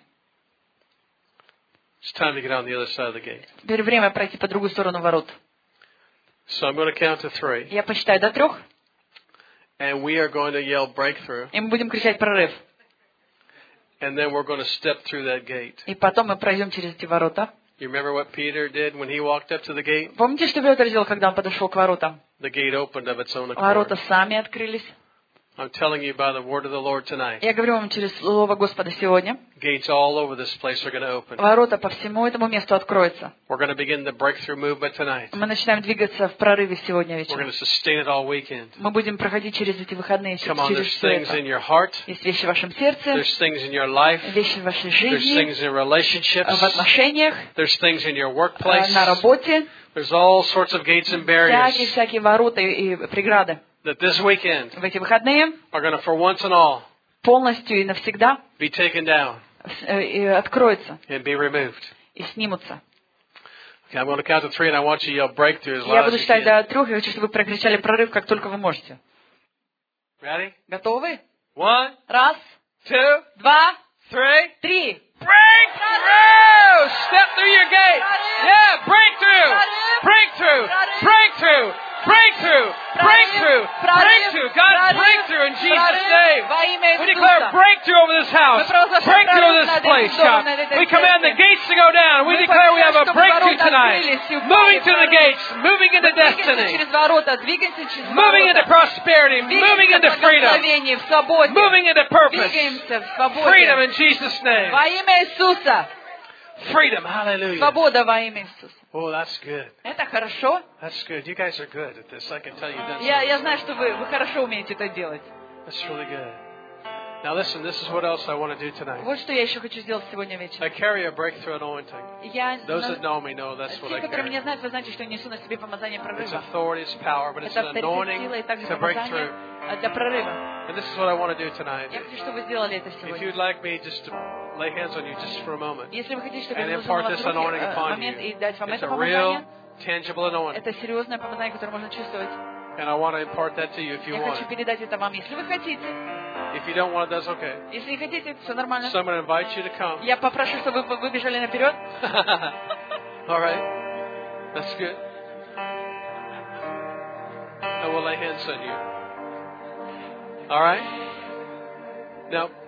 It's time to get on the other side of the gate. Теперь время пройти по другую сторону ворот. So I'm going to count to three, Я посчитаю до трех, and we are going to yell breakthrough, и мы будем кричать прорыв. and then we're going to step through that gate. И потом мы пройдем через эти ворота. You remember what Peter did when he walked up to the gate? Помните, что Петр сделал, когда он подошел к воротам? The gate opened of its own Ворота accord. сами открылись. I'm telling you by the word of the Lord tonight, Я говорю вам через слово Господа сегодня. gates all over this place are going to open. Ворота по всему этому месту откроются. We're going to begin the breakthrough movement tonight. Мы начинаем двигаться в прорыве сегодня We're going вечером. to sustain it all weekend. Мы будем проходить через эти выходные, Come on, через there's все things это. in your heart, Есть вещи в вашем сердце, there's things in your life, вещи в вашей there's жизни, things in relationships, в отношениях, there's things in your э, workplace. на работе. There's all sorts of gates and barriers Всякие-всякие ворота и и преграды. that this weekend В эти выходные are going to, for once and all, полностью и навсегда be taken down э, и откроются and be removed. и снимутся. Okay, I'm going to count to three, and I want you to yell breakthrough as Я loud буду as you считать can. до трех, и хочу, чтобы вы прокричали прорыв, как только вы можете. Ready? Готовы? One, Раз, two, два, three. три. Breakthrough! Step through your gate. Yeah, breakthrough! Breakthrough! Breakthrough! Breakthrough! Breakthrough! Breakthrough! God's breakthrough in Jesus' name. We declare breakthrough over this house. Breakthrough over this place, God. We command the gates to go down. We declare we have a breakthrough tonight. Moving through the gates, moving into destiny, Через ворота, двигаемся через moving into ворота. prosperity, moving into freedom, Благословение, в свободе. moving into purpose. Двигаемся в свободе. Freedom in Jesus' name. Во имя Иисуса. Freedom, hallelujah. Свобода во имя Иисуса. Oh, that's good. Это хорошо. That's good. You guys are good at this. I can tell you've done Я, я something. знаю, что вы, вы хорошо умеете это делать. That's really good. Now listen, this is what else I want to do tonight. Вот что я еще хочу сделать сегодня I вечером. carry a breakthrough anointing. Я, Those на- that know me know that's what те, I которые меня carry. знают, вы знаете, что я несу на себе помазание It's прорыва. authority, it's power, but it's Это an авторитет anointing сила и также to break помазание through. а, для прорыва. And this is what I want to do tonight. Я хочу, чтобы вы сделали это If сегодня. you'd like me just to lay hands on you just for a moment Если вы хотите, чтобы and я наложила impart на вас this руки, anointing э, upon момент и дать you, вам it's это a real, помазание, tangible anointing. это серьезное помазание, которое можно чувствовать. And I want to impart that to you if you Я want хочу it. передать это вам, если вы хотите. If you don't want it, that's okay. Если не хотите, все нормально. So I'm going to invite you to come. Я попрошу, чтобы вы выбежали наперед. All right. That's good. I will lay hands on you. All right? Now,